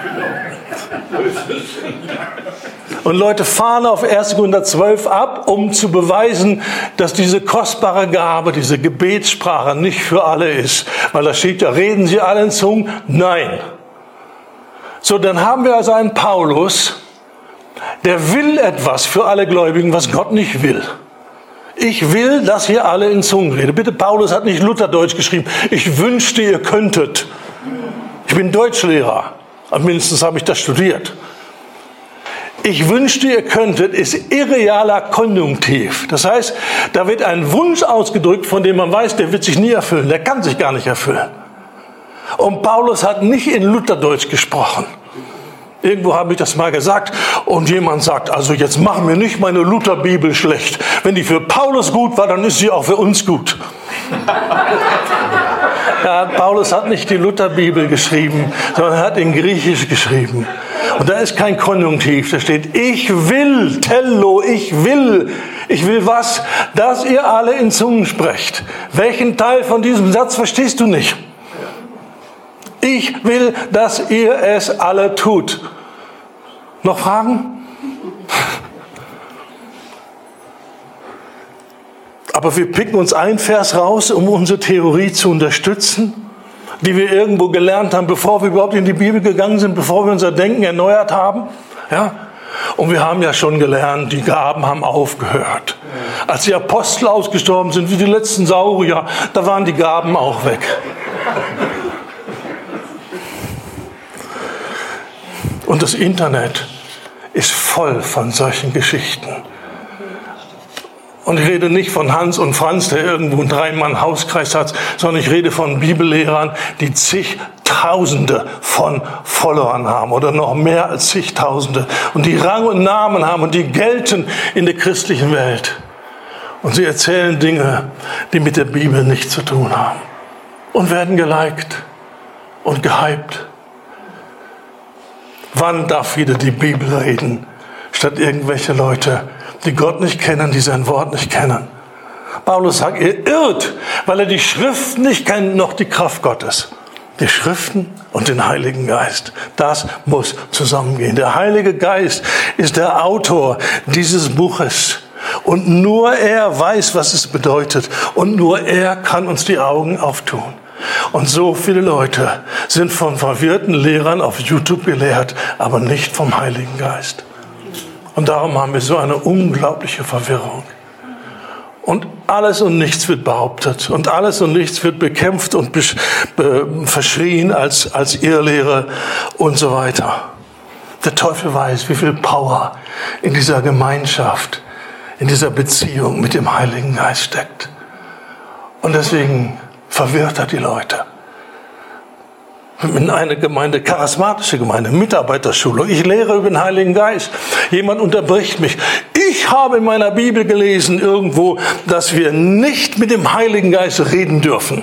A: Und Leute fahren auf erster Korinther zwölf ab, um zu beweisen, dass diese kostbare Gabe, diese Gebetssprache nicht für alle ist. Weil da steht ja, reden sie alle in Zungen? Nein. So, dann haben wir also einen Paulus, der will etwas für alle Gläubigen, was Gott nicht will. Ich will, dass ihr alle in Zungen redet. Bitte, Paulus hat nicht Lutherdeutsch geschrieben. Ich wünschte, ihr könntet. Ich bin Deutschlehrer. Mindestens habe ich das studiert. Ich wünschte, ihr könntet, ist irrealer Konjunktiv. Das heißt, da wird ein Wunsch ausgedrückt, von dem man weiß, der wird sich nie erfüllen. Der kann sich gar nicht erfüllen. Und Paulus hat nicht in Lutherdeutsch gesprochen. Irgendwo habe ich das mal gesagt und jemand sagt, also jetzt machen wir nicht meine Lutherbibel schlecht. Wenn die für Paulus gut war, dann ist sie auch für uns gut. Ja, Paulus hat nicht die Lutherbibel geschrieben, sondern er hat in Griechisch geschrieben. Und da ist kein Konjunktiv, da steht, ich will, tello, ich will. Ich will was? Dass ihr alle in Zungen sprecht. Welchen Teil von diesem Satz verstehst du nicht? Ich will, dass ihr es alle tut. Noch Fragen? Aber wir picken uns einen Vers raus, um unsere Theorie zu unterstützen, die wir irgendwo gelernt haben, bevor wir überhaupt in die Bibel gegangen sind, bevor wir unser Denken erneuert haben. Ja? Und wir haben ja schon gelernt, die Gaben haben aufgehört. Als die Apostel ausgestorben sind, wie die letzten Saurier, da waren die Gaben auch weg. Und das Internet ist voll von solchen Geschichten. Und ich rede nicht von Hans und Franz, der irgendwo einen Drei-Mann-Hauskreis hat, sondern ich rede von Bibellehrern, die zigtausende von Followern haben oder noch mehr als zigtausende und die Rang und Namen haben und die gelten in der christlichen Welt. Und sie erzählen Dinge, die mit der Bibel nichts zu tun haben und werden geliked und gehypt. Wann darf wieder die Bibel reden, statt irgendwelche Leute, die Gott nicht kennen, die sein Wort nicht kennen? Paulus sagt, ihr irrt, weil er die Schriften nicht kennt, noch die Kraft Gottes. Die Schriften und den Heiligen Geist. Das muss zusammengehen. Der Heilige Geist ist der Autor dieses Buches. Und nur er weiß, was es bedeutet. Und nur er kann uns die Augen auftun. Und so viele Leute sind von verwirrten Lehrern auf YouTube gelehrt, aber nicht vom Heiligen Geist. Und darum haben wir so eine unglaubliche Verwirrung. Und alles und nichts wird behauptet. Und alles und nichts wird bekämpft und besch- be- verschrien als, als Irrlehre und so weiter. Der Teufel weiß, wie viel Power in dieser Gemeinschaft, in dieser Beziehung mit dem Heiligen Geist steckt. Und deswegen verwirrt er die Leute. In einer Gemeinde, charismatische Gemeinde, Mitarbeiterschulung. Ich lehre über den Heiligen Geist. Jemand unterbricht mich. Ich habe in meiner Bibel gelesen irgendwo, dass wir nicht mit dem Heiligen Geist reden dürfen.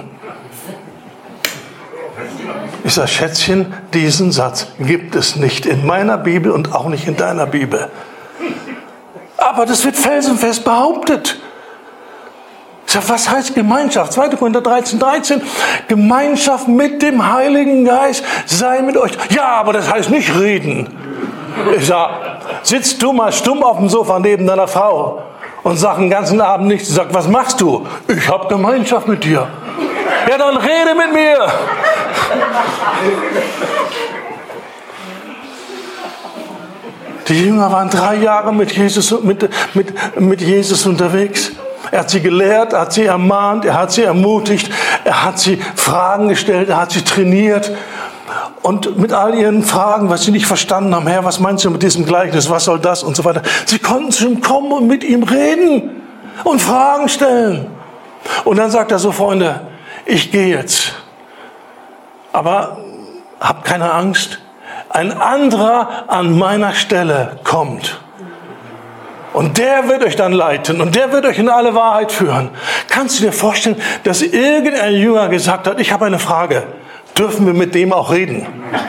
A: Ich sage, Schätzchen, diesen Satz gibt es nicht in meiner Bibel und auch nicht in deiner Bibel. Aber das wird felsenfest behauptet. Ich sage, was heißt Gemeinschaft? zweiter Korinther dreizehn, dreizehn. Gemeinschaft mit dem Heiligen Geist sei mit euch. Ja, aber das heißt nicht reden. Ich sage, sitzt du mal stumm auf dem Sofa neben deiner Frau und sag den ganzen Abend nichts. Sie sagt, was machst du? Ich habe Gemeinschaft mit dir. Ja, dann rede mit mir. Die Jünger waren drei Jahre mit Jesus, mit, mit, mit Jesus unterwegs. Er hat sie gelehrt, er hat sie ermahnt, er hat sie ermutigt, er hat sie Fragen gestellt, er hat sie trainiert. Und mit all ihren Fragen, was sie nicht verstanden haben, Herr, was meinst du mit diesem Gleichnis, was soll das und so weiter. Sie konnten zu ihm kommen und mit ihm reden und Fragen stellen. Und dann sagt er so, Freunde, ich gehe jetzt, aber habt keine Angst, ein anderer an meiner Stelle kommt. Und der wird euch dann leiten und der wird euch in alle Wahrheit führen. Kannst du dir vorstellen, dass irgendein Jünger gesagt hat, ich habe eine Frage, dürfen wir mit dem auch reden?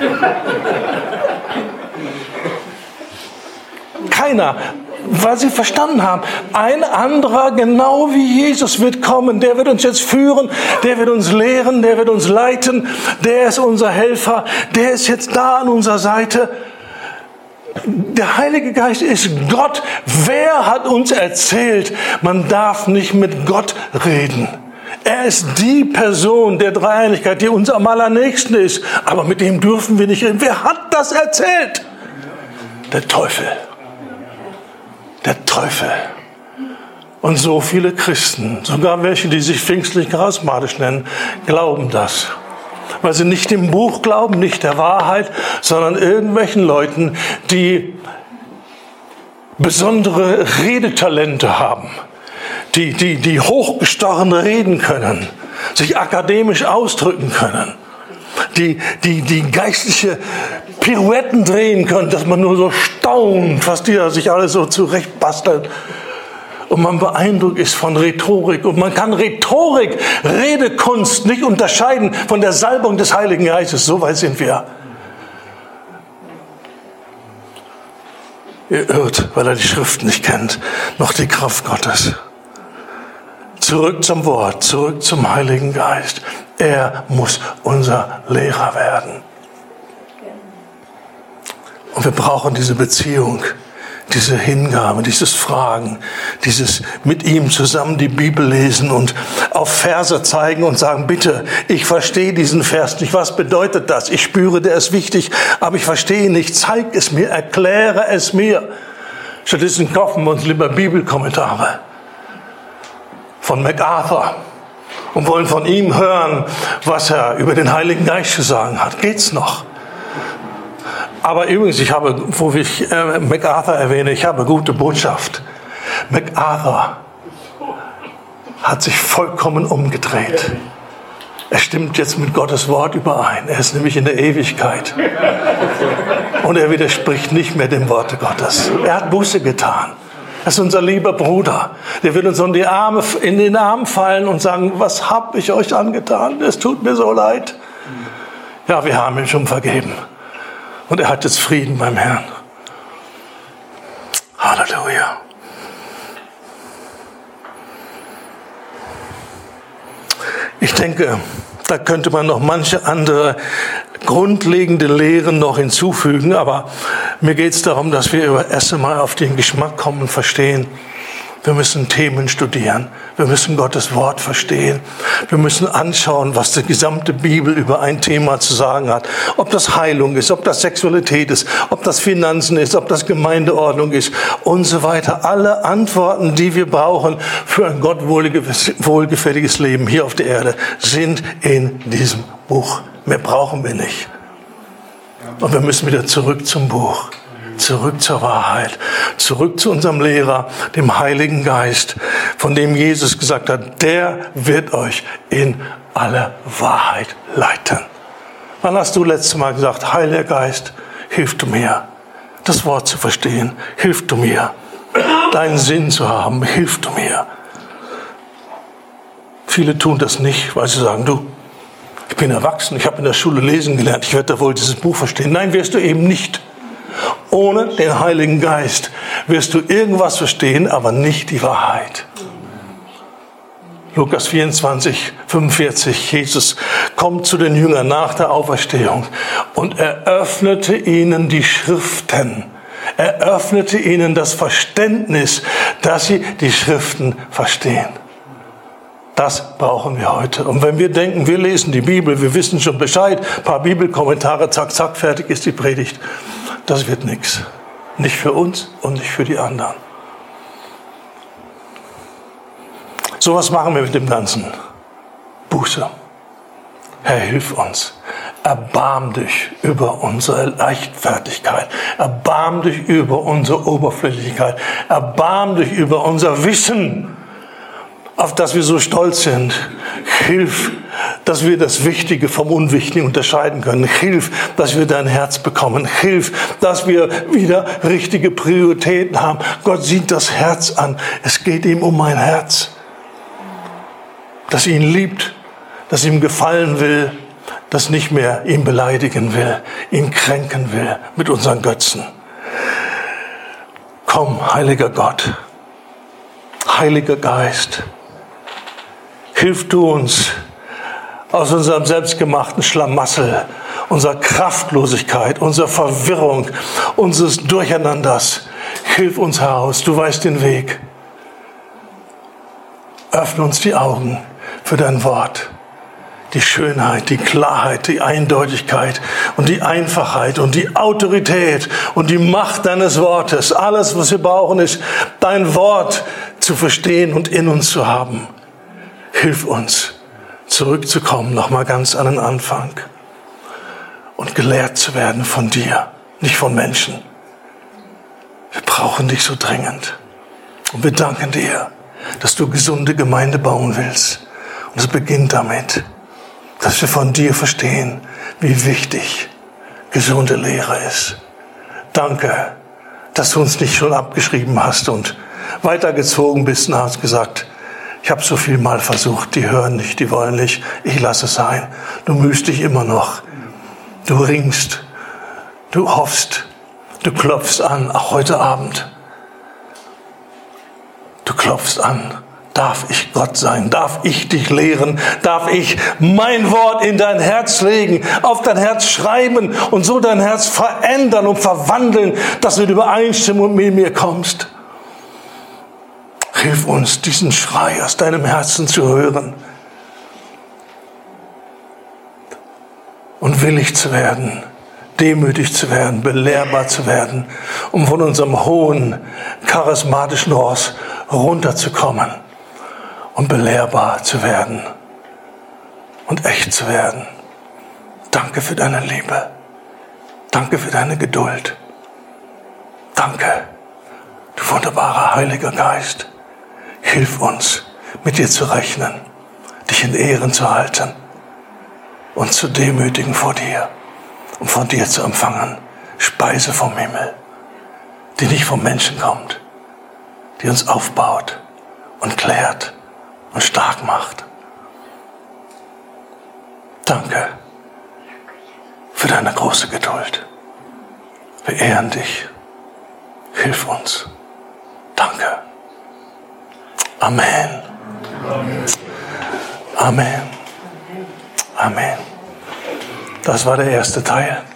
A: Keiner, weil sie verstanden haben, ein anderer, genau wie Jesus, wird kommen, der wird uns jetzt führen, der wird uns lehren, der wird uns leiten, der ist unser Helfer, der ist jetzt da an unserer Seite. Der Heilige Geist ist Gott. Wer hat uns erzählt, man darf nicht mit Gott reden? Er ist die Person der Dreieinigkeit, die uns am allernächsten ist. Aber mit dem dürfen wir nicht reden. Wer hat das erzählt? Der Teufel. Der Teufel. Und so viele Christen, sogar welche, die sich pfingstlich charismatisch nennen, glauben das. Weil sie nicht dem Buch glauben, nicht der Wahrheit, sondern irgendwelchen Leuten, die besondere Redetalente haben, die, die, die hochgestochen reden können, sich akademisch ausdrücken können, die, die, die geistliche Pirouetten drehen können, dass man nur so staunt, was die da sich alles so zurechtbasteln. Und man beeindruckt ist von Rhetorik. Und man kann Rhetorik, Redekunst nicht unterscheiden von der Salbung des Heiligen Geistes. So weit sind wir. Ihr irrt, weil er die Schrift nicht kennt, noch die Kraft Gottes. Zurück zum Wort, zurück zum Heiligen Geist. Er muss unser Lehrer werden. Und wir brauchen diese Beziehung. Diese Hingabe, dieses Fragen, dieses mit ihm zusammen die Bibel lesen und auf Verse zeigen und sagen, bitte, ich verstehe diesen Vers nicht. Was bedeutet das? Ich spüre, der ist wichtig, aber ich verstehe ihn nicht. Zeig es mir, erkläre es mir. Stattdessen kaufen wir uns lieber Bibelkommentare von MacArthur und wollen von ihm hören, was er über den Heiligen Geist zu sagen hat. Geht's noch? Aber übrigens, ich habe, wo ich äh, MacArthur erwähne, ich habe gute Botschaft. MacArthur hat sich vollkommen umgedreht. Er stimmt jetzt mit Gottes Wort überein. Er ist nämlich in der Ewigkeit. Und er widerspricht nicht mehr dem Worte Gottes. Er hat Buße getan. Das ist unser lieber Bruder. Der wird uns in die Arme, in den Arm fallen und sagen, was habe ich euch angetan? Es tut mir so leid. Ja, wir haben ihm schon vergeben. Und er hat jetzt Frieden beim Herrn. Halleluja. Ich denke, da könnte man noch manche andere grundlegende Lehren noch hinzufügen, aber mir geht es darum, dass wir erst einmal auf den Geschmack kommen und verstehen, wir müssen Themen studieren, wir müssen Gottes Wort verstehen, wir müssen anschauen, was die gesamte Bibel über ein Thema zu sagen hat. Ob das Heilung ist, ob das Sexualität ist, ob das Finanzen ist, ob das Gemeindeordnung ist und so weiter. Alle Antworten, die wir brauchen für ein Gott wohlgefälliges Leben hier auf der Erde, sind in diesem Buch. Mehr brauchen wir nicht. Und wir müssen wieder zurück zum Buch. Zurück zur Wahrheit, zurück zu unserem Lehrer, dem Heiligen Geist, von dem Jesus gesagt hat, der wird euch in alle Wahrheit leiten. Wann hast du letztes Mal gesagt, Heiliger Geist, hilf du mir, das Wort zu verstehen, hilf du mir, deinen Sinn zu haben, hilf du mir. Viele tun das nicht, weil sie sagen, du, ich bin erwachsen, ich habe in der Schule lesen gelernt, ich werde da wohl dieses Buch verstehen. Nein, wirst du eben nicht. Ohne den Heiligen Geist wirst du irgendwas verstehen, aber nicht die Wahrheit. Lukas vierundzwanzig, fünfundvierzig, Jesus kommt zu den Jüngern nach der Auferstehung und eröffnete ihnen die Schriften. Er öffnete ihnen das Verständnis, dass sie die Schriften verstehen. Das brauchen wir heute. Und wenn wir denken, wir lesen die Bibel, wir wissen schon Bescheid, ein paar Bibelkommentare, zack, zack, fertig ist die Predigt. Das wird nichts. Nicht für uns und nicht für die anderen. So was machen wir mit dem Ganzen. Buße. Herr, hilf uns. Erbarm dich über unsere Leichtfertigkeit. Erbarm dich über unsere Oberflächlichkeit. Erbarm dich über unser Wissen. auf das wir so stolz sind. Hilf, dass wir das Wichtige vom Unwichtigen unterscheiden können. Hilf, dass wir dein Herz bekommen. Hilf, dass wir wieder richtige Prioritäten haben. Gott sieht das Herz an. Es geht ihm um mein Herz. Das ihn liebt, das ihm gefallen will, das nicht mehr ihn beleidigen will, ihn kränken will mit unseren Götzen. Komm, heiliger Gott, heiliger Geist, hilf du uns aus unserem selbstgemachten Schlamassel, unserer Kraftlosigkeit, unserer Verwirrung, unseres Durcheinanders. Hilf uns heraus, du weißt den Weg. Öffne uns die Augen für dein Wort. Die Schönheit, die Klarheit, die Eindeutigkeit und die Einfachheit und die Autorität und die Macht deines Wortes. Alles, was wir brauchen, ist, dein Wort zu verstehen und in uns zu haben. Hilf uns, zurückzukommen, nochmal ganz an den Anfang und gelehrt zu werden von dir, nicht von Menschen. Wir brauchen dich so dringend. Und wir danken dir, dass du gesunde Gemeinde bauen willst. Und es beginnt damit, dass wir von dir verstehen, wie wichtig gesunde Lehre ist. Danke, dass du uns nicht schon abgeschrieben hast und weitergezogen bist und hast gesagt, ich habe so viel mal versucht, die hören nicht, die wollen nicht, ich lasse es sein. Du mühst dich immer noch, du ringst, du hoffst, du klopfst an, auch heute Abend. Du klopfst an. Darf ich Gott sein? Darf ich dich lehren? Darf ich mein Wort in dein Herz legen, auf dein Herz schreiben und so dein Herz verändern und verwandeln, dass du in Übereinstimmung mit mir kommst? Hilf uns, diesen Schrei aus deinem Herzen zu hören und willig zu werden, demütig zu werden, belehrbar zu werden, um von unserem hohen, charismatischen Ross runterzukommen und belehrbar zu werden und echt zu werden. Danke für deine Liebe. Danke für deine Geduld. Danke, du wunderbarer Heiliger Geist. Hilf uns, mit dir zu rechnen, dich in Ehren zu halten und zu demütigen vor dir und von dir zu empfangen. Speise vom Himmel, die nicht vom Menschen kommt, die uns aufbaut und klärt und stark macht. Danke für deine große Geduld. Wir ehren dich. Hilf uns. Danke. Amen. Amen. Amen. Das war der erste Teil.